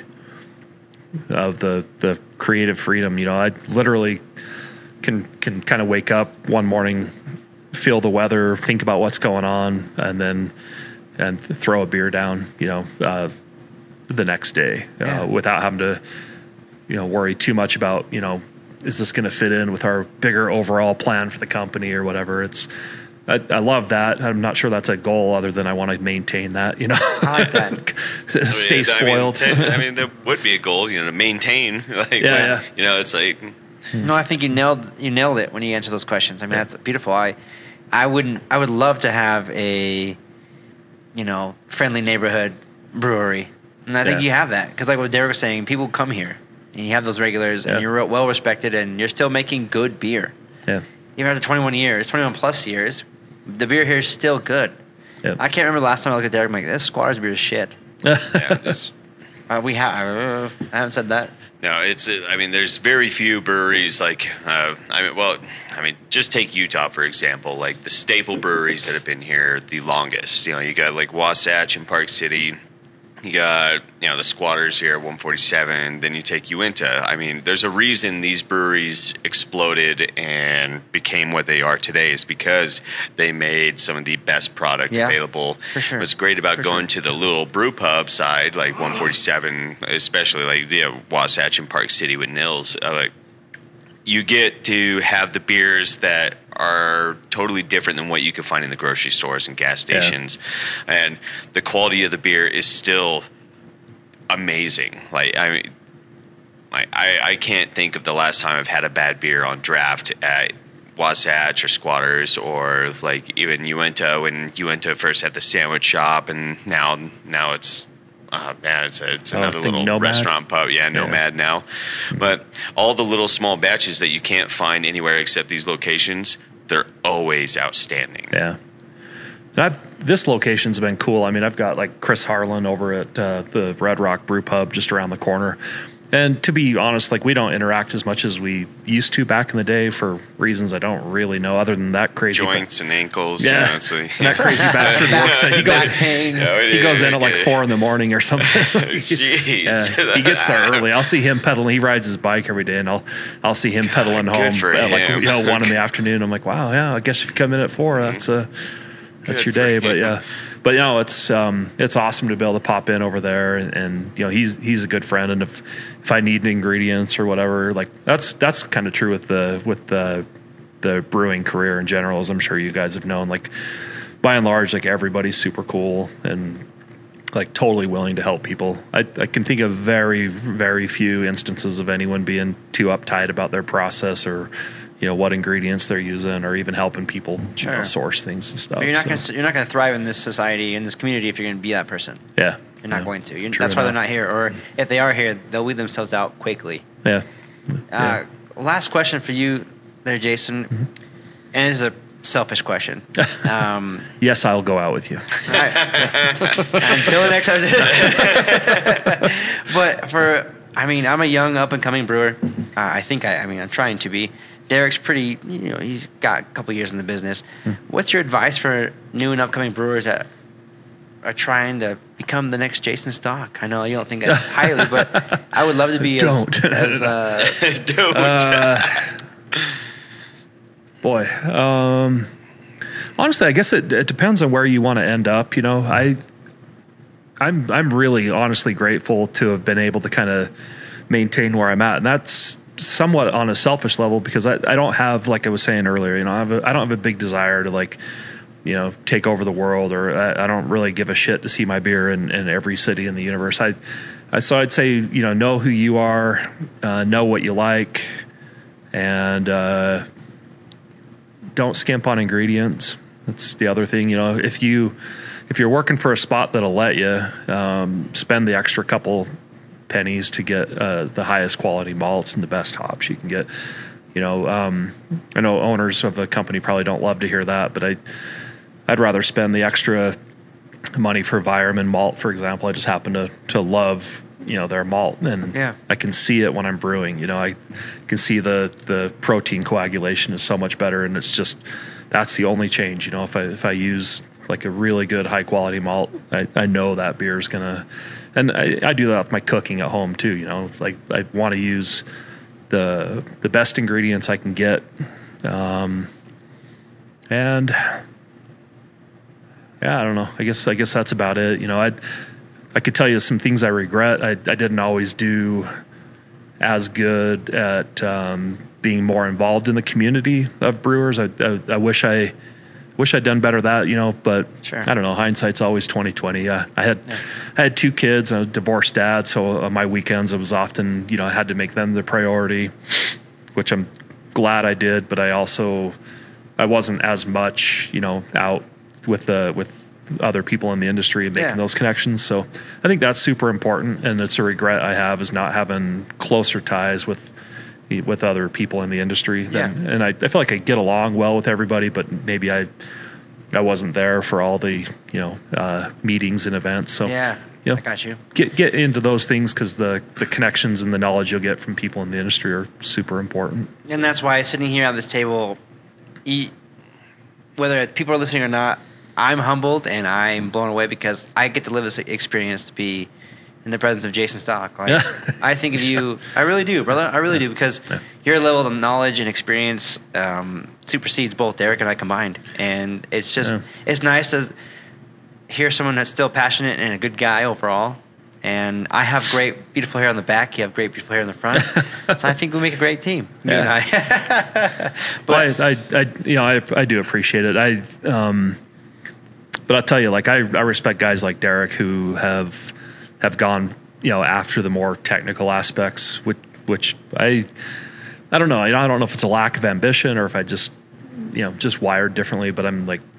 C: of the the creative freedom. You know, I literally can can kind of wake up one morning, feel the weather, think about what's going on, and then and throw a beer down, you know, uh, the next day
A: yeah.
C: uh, without having to, you know, worry too much about, you know, is this going to fit in with our bigger overall plan for the company or whatever. It's I, I love that. I'm not sure that's a goal other than I want to maintain that, you know.
A: I like that.
C: Stay
B: I mean,
C: spoiled.
B: I mean, I mean, there would be a goal, you know, to maintain. Like,
C: yeah,
B: when,
C: yeah.
B: You know, it's like.
A: No, I think you nailed you nailed it when you answer those questions. I mean, that's beautiful. I, I wouldn't. I would love to have a, you know, friendly neighborhood brewery, and I think
C: yeah.
A: you have that because, like what Derek was saying, people come here, and you have those regulars,
C: yeah.
A: and you're well respected, and you're still making good beer.
C: Yeah.
A: Even after twenty-one years, twenty-one plus years, the beer here is still good.
C: Yeah.
A: I can't remember the last time I looked at Derek. I'm like, this Squatter's beer is shit.
B: Yeah, it's,
A: uh, we have. Uh, I haven't said that.
B: No, it's. I mean, there's very few breweries like. Uh, I mean, well, I mean, just take Utah for example. Like the staple breweries that have been here the longest. You know, you got like Wasatch in Park City. You got, you know, the Squatters here at one forty-seven. Then you take Uinta. I mean, there's a reason these breweries exploded and became what they are today is because they made some of the best product
A: yeah,
B: available.
A: For sure.
B: What's great about
A: for
B: going
A: sure.
B: to the little brew pub side, like one forty-seven, especially like, you know, Wasatch and Park City with Nils, uh, like, you get to have the beers that are totally different than what you can find in the grocery stores and gas stations. Yeah. And the quality of the beer is still amazing. Like, I mean, like, I, I can't think of the last time I've had a bad beer on draft at Wasatch or Squatters or like even Uinta when Uinta first had the sandwich shop and now now it's Uh, man, it's, a, it's another
C: oh,
B: little
C: Nomad?
B: restaurant pub. Yeah, Nomad yeah. now. But all the little small batches that you can't find anywhere except these locations, they're always outstanding.
C: Yeah. And I've, this location's been cool. I mean, I've got like Chris Harlan over at uh, the Red Rock Brew Pub just around the corner. And to be honest, like we don't interact as much as we used to back in the day for reasons I don't really know. Other than that crazy
B: joints ba- and ankles.
C: Yeah,
B: you know, so,
C: and that crazy bastard works. He goes,
B: No,
C: he goes in at like four in the morning or something.
B: Jeez,
C: yeah, he gets there early. I'll see him pedaling. He rides his bike every day, and I'll I'll see him pedaling
B: good
C: home
B: for
C: at like
B: him.
C: you know one in the afternoon. I'm like, wow, yeah. I guess if you come in at four, that's uh that's
B: Good
C: your day.
B: for
C: But
B: him.
C: yeah. But you know, it's um, it's awesome to be able to pop in over there, and, and you know, he's he's a good friend. And if if I need ingredients or whatever, like that's that's kind of true with the with the the brewing career in general, as I'm sure you guys have known. Like by and large, like everybody's super cool and like totally willing to help people. I, I can think of very very few instances of anyone being too uptight about their process or, you know, what ingredients they're using, or even helping people
A: Sure.
C: you know, source things and stuff.
A: But you're not
C: so,
A: going to you're not going to thrive in this society, in this community, if you're going to be that person.
C: yeah,
A: You're not
C: yeah.
A: going to. You're,
C: True
A: that's why they're
C: enough.
A: not here. Or if they are here, they'll weed themselves out quickly.
C: Yeah.
A: Uh, last question for you, there, Jason,
C: Mm-hmm.
A: and it's a selfish question. Um,
C: Yes, I'll go out with you.
A: all right. Until the next time. But for, I mean, I'm a young up and coming brewer. Uh, I think I, I mean, I'm trying to be. Derek's pretty, you know, he's got a couple years in the business.
C: Hmm.
A: What's your advice for new and upcoming brewers that are trying to become the next Jason Stock? I know you don't think that's highly, but I would love to be as,
C: Don't.
A: as uh,
B: Don't.
C: Uh, boy, um, honestly, I guess it, it depends on where you want to end up. You know, I, I'm I'm really honestly grateful to have been able to kind of maintain where I'm at, and that's somewhat on a selfish level because I, I don't have, like I was saying earlier, you know, I, have a, I don't have a big desire to like, you know, take over the world, or I, I don't really give a shit to see my beer in, in every city in the universe. I, I so I'd say, you know, know who you are, uh, know what you like, and uh, don't skimp on ingredients. That's the other thing. You know, if you if you're working for a spot that'll let you um, spend the extra couple pennies to get uh, the highest quality malts and the best hops you can get. You know, um, I know owners of a company probably don't love to hear that, but I, I'd rather spend the extra money for Vireman malt, for example. I just happen to, to love, you know, their malt, and
A: Yeah.
C: I can see it when I'm brewing. You know, I can see the, the protein coagulation is so much better, and it's just, that's the only change. You know, if I, if I use like a really good high quality malt, I, I know that beer is going to, and I, I do that with my cooking at home too. You know, like I want to use the the best ingredients I can get, um, and yeah, I don't know. I guess I guess that's about it. You know, I I could tell you some things I regret. I I didn't always do as good at um, being more involved in the community of brewers. I I, I wish I. Wish I'd done better that, you know, but
A: Sure.
C: I don't know. Hindsight's always twenty twenty. Uh, I had, I had two kids, a divorced dad. So on my weekends, it was often, you know, I had to make them the priority, which I'm glad I did. But I also, I wasn't as much, you know, out with the, with other people in the industry and making
A: Yeah.
C: those connections. So I think that's super important. And it's a regret I have, is not having closer ties with, with other people in the industry. Than,
A: Yeah.
C: And I, I feel like I get along well with everybody, but maybe I I wasn't there for all the, you know, uh, meetings and events. So
A: yeah,
C: you know,
A: I got you.
C: get get into those things, because the, the connections and the knowledge you'll get from people in the industry are super important.
A: And that's why sitting here at this table, e- whether people are listening or not, I'm humbled and I'm blown away because I get to live this experience to be in the presence of Jason Stock. Like,
C: Yeah.
A: I think of you, I really do, brother. I really do, because
C: Yeah.
A: your level of knowledge and experience um, supersedes both Derek and I combined. And it's just,
C: Yeah.
A: it's nice to hear someone that's still passionate and a good guy overall. And I have great, beautiful hair on the back. You have great, beautiful hair in the front. So I think we make a great team. You
C: Yeah.
A: and I. but
C: But I, I, I, you know, I, I do appreciate it. I, um, but I'll tell you, like, I, I respect guys like Derek who have, have gone, you know, after the more technical aspects, which, which I, I don't know. I don't know if it's a lack of ambition or if I just, you know, just wired differently, but I'm like,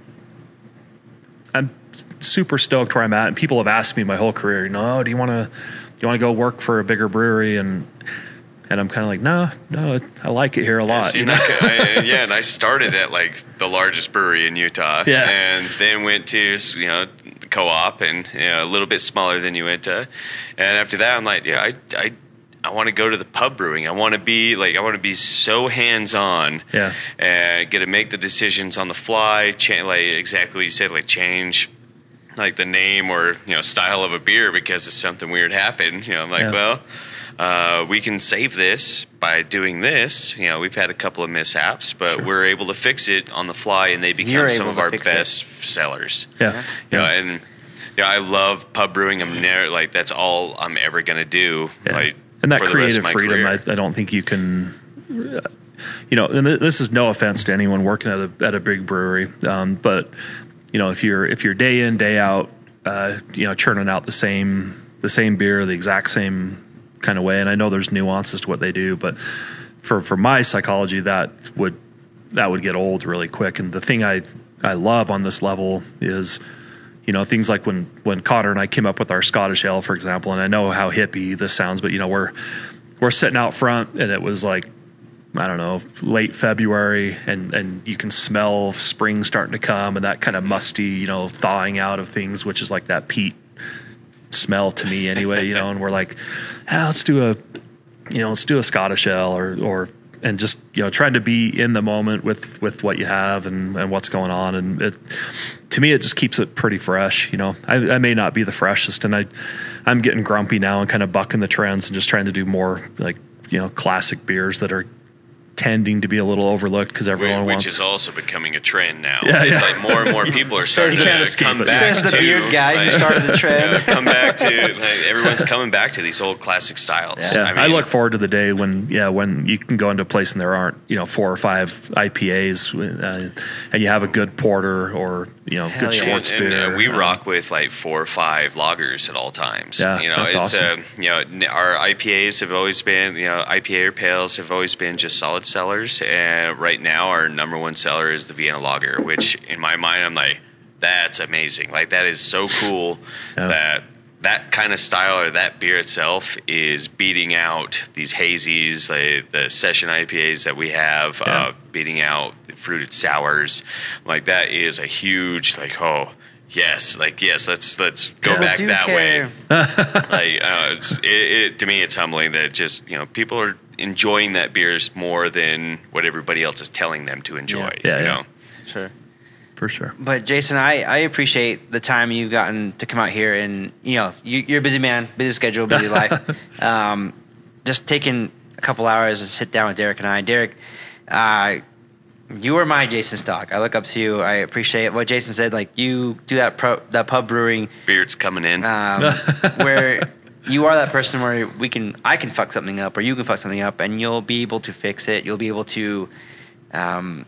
C: I'm super stoked where I'm at. And people have asked me my whole career, you know, oh, do you want to, do you want to go work for a bigger brewery? And, and I'm kind of like, no, no, I like it here a lot.
B: See,
C: you know?
B: like, I, yeah, and I started at like the largest brewery in Utah,
C: Yeah.
B: and then went to, you know, co-op, and, you know, a little bit smaller than Uinta, and after that, I'm like, yeah, I, I, I want to go to the pub brewing. I want to be like, I want to be so hands on.
C: Yeah.
B: And get to make the decisions on the fly. Cha- like exactly what you said, like change like the name or, you know, style of a beer because it's something weird happened. You know, I'm like,
C: Yeah.
B: well, uh, we can save this by doing this. You know, we've had a couple of mishaps, but
C: Sure.
B: we're able to fix it on the fly, and they become
A: You're
B: some
A: able
B: of
A: to
B: our
A: fix it.
B: best sellers.
C: Yeah.
B: You know,
C: Yeah.
B: and you know, I love pub brewing. I'm never like that's all I'm ever gonna do.
C: Yeah.
B: Like,
C: And that
B: for the rest of
C: creative
B: my
C: freedom, I,
B: career.
C: I don't think you can. uh, You know, and th- this is no offense to anyone working at a at a big brewery, um, but you know, if you're if you're day in day out, uh, you know, churning out the same the same beer the exact same kind of way, and I know there's nuances to what they do, but for for my psychology, that would that would get old really quick. And the thing I I love on this level is, you know, things like when, when Connor and I came up with our Scottish Ale, for example, and I know how hippie this sounds, but you know, we're, we're sitting out front and it was like, I don't know, late February and, and you can smell spring starting to come and that kind of musty, you know, thawing out of things, which is like that peat smell to me anyway, you know, and we're like, ah, let's do a, you know, let's do a Scottish Ale or, or, and just, you know, trying to be in the moment with, with what you have and, and what's going on. And it, to me, it just keeps it pretty fresh. You know, I, I may not be the freshest and I, I'm getting grumpy now and kind of bucking the trends and just trying to do more like, you know, classic beers that are tending to be a little overlooked because everyone
B: which
C: wants.
B: is also becoming a trend now.
C: Yeah,
B: it's
C: yeah.
B: like more and more people are starting
C: you can't
B: to
C: escape
B: come
C: it.
B: back
A: Says the
B: to
A: beard guy who
B: like,
A: started the trend.
B: you know, come back to like, everyone's coming back to these old classic styles.
C: Yeah,
B: I,
C: I,
B: mean,
C: look forward to the day when, yeah, when you can go into a place and there aren't, you know, four or five I P As, uh, and you have a good porter or, you know,
A: Hell
C: good
A: yeah.
C: Schwartz
B: and,
C: beer.
B: and, uh, we
C: Um,
B: rock with like four or five lagers at all times.
C: Yeah,
B: you know,
C: that's
B: it's
C: awesome.
B: uh, you know, n- our I P As have always been, you know, I P A or pales have always been just solid sellers, and right now our number one seller is the Vienna Lager, which in my mind I'm like, that's amazing. Like that is so cool
C: Yeah.
B: that that kind of style or that beer itself is beating out these hazies, like the session I P As that we have,
C: Yeah.
B: uh, beating out the fruited sours. Like that is a huge like, oh yes, like yes, let's let's go
A: People
B: back
A: do
B: that
A: care.
B: way. Like uh, it's, it, it, to me, it's humbling that just you know people are enjoying that beers more than what everybody else is telling them to enjoy.
C: Yeah,
B: you
C: yeah.
B: know.
A: Sure.
C: for sure.
A: But Jason, I, I appreciate the time you've gotten to come out here, and you know you, you're a busy man, busy schedule, busy life. Um, just taking a couple hours to sit down with Derek and I. Derek, uh, you are my Jason stock. I look up to you. I appreciate what Jason said. Like you do that pro, that pub brewing,
B: Beard's coming in.
A: um, where you are that person where we can I can fuck something up or you can fuck something up, and you'll be able to fix it. You'll be able to. Um,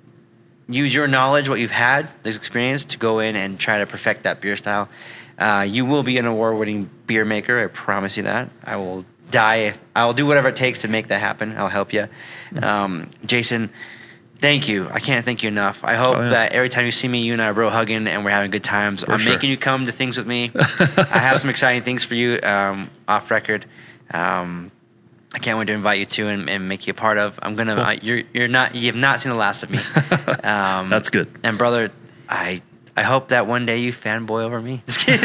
A: use your knowledge, what you've had, this experience, to go in and try to perfect that beer style. Uh, you will be an award-winning beer maker. I promise you that. I will die. I will do whatever it takes to make that happen. I'll help you. Um, Jason, thank you. I can't thank you enough. I hope
C: Oh, yeah.
A: that every time you see me, you and I are bro hugging and we're having good times.
C: For
A: I'm
C: sure.
A: making you come to things with me. I have some exciting things for you um, off record. Um, I can't wait to invite you to and, and make you a part of. I'm gonna.
C: Cool.
A: Uh, you're you're not. You have not seen the last of me. Um,
C: That's good.
A: And brother, I I hope that one day you fanboy over me. Just kidding.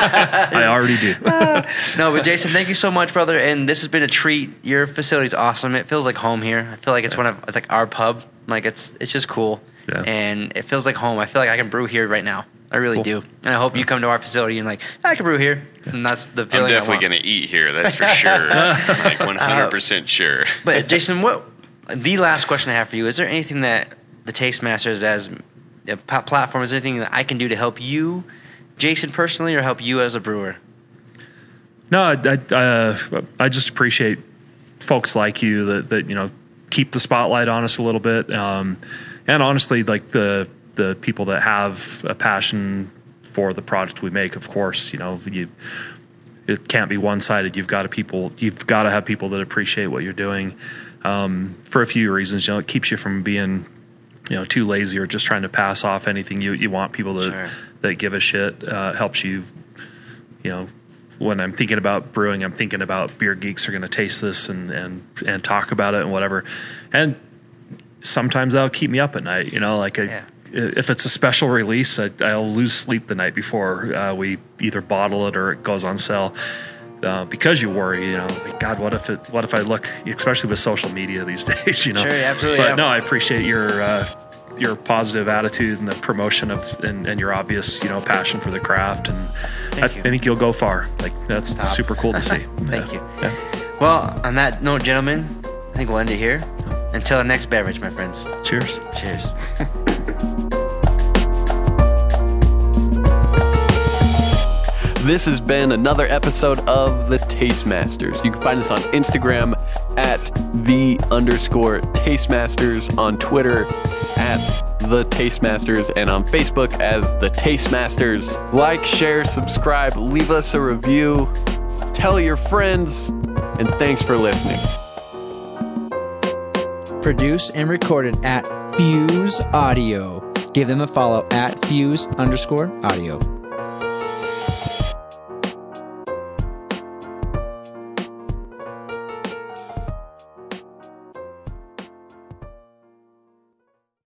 C: I already do.
A: No, but Jason, thank you so much, brother. And this has been a treat. Your facility's awesome. It feels like home here. I feel like it's one of it's like our pub. Like it's it's just cool.
C: Yeah.
A: And it feels like home. I feel like I can brew here right now. I really
C: Cool.
A: do. And I hope you come to our facility and like I can brew here. And that's the feeling.
B: I'm definitely
A: I want.
B: going to eat here. That's for sure. Like one hundred percent sure.
A: But Jason, what the last question I have for you is: there anything that the Taste Masters as a p- platform is there anything that I can do to help you, Jason, personally, or help you as a brewer?
C: No, I I, uh, I just appreciate folks like you that that you know keep the spotlight on us a little bit, um, and honestly, like the the people that have a passion for the product we make. Of course, you know you. It can't be one-sided. You've got to people. You've got to have people that appreciate what you're doing, um, for a few reasons. You know, it keeps you from being, you know, too lazy or just trying to pass off anything. You you want people that
A: Sure.
C: that give a shit. Uh, helps you, you know. When I'm thinking about brewing, I'm thinking about beer geeks are going to taste this and, and, and talk about it and whatever. And sometimes that'll keep me up at night, you know, like I,
A: Yeah.
C: if it's a special release, I, I'll lose sleep the night before uh, we either bottle it or it goes on sale. uh, because you worry, you know, like, God, what if it, what if I look, especially with social media these days, you know?
A: Sure, absolutely.
C: But
A: yeah.
C: no, I appreciate your uh, your positive attitude and the promotion of and, and your obvious, you know, passion for the craft, and I, I think you'll go far. Like that's
A: Stop.
C: super cool to see.
A: Thank
C: yeah.
A: you.
C: Yeah.
A: Well, on that note, gentlemen, I think we'll end it here. Until the next beverage, my friends.
C: Cheers.
A: Cheers.
D: This has been another episode of The Tastemasters. You can find us on Instagram at the underscore Tastemasters, on Twitter at The Tastemasters, and on Facebook as The Tastemasters. Like, share, subscribe, leave us a review, tell your friends, and thanks for listening.
A: Produced and recorded at Fuse Audio. Give them a follow at Fuse underscore audio.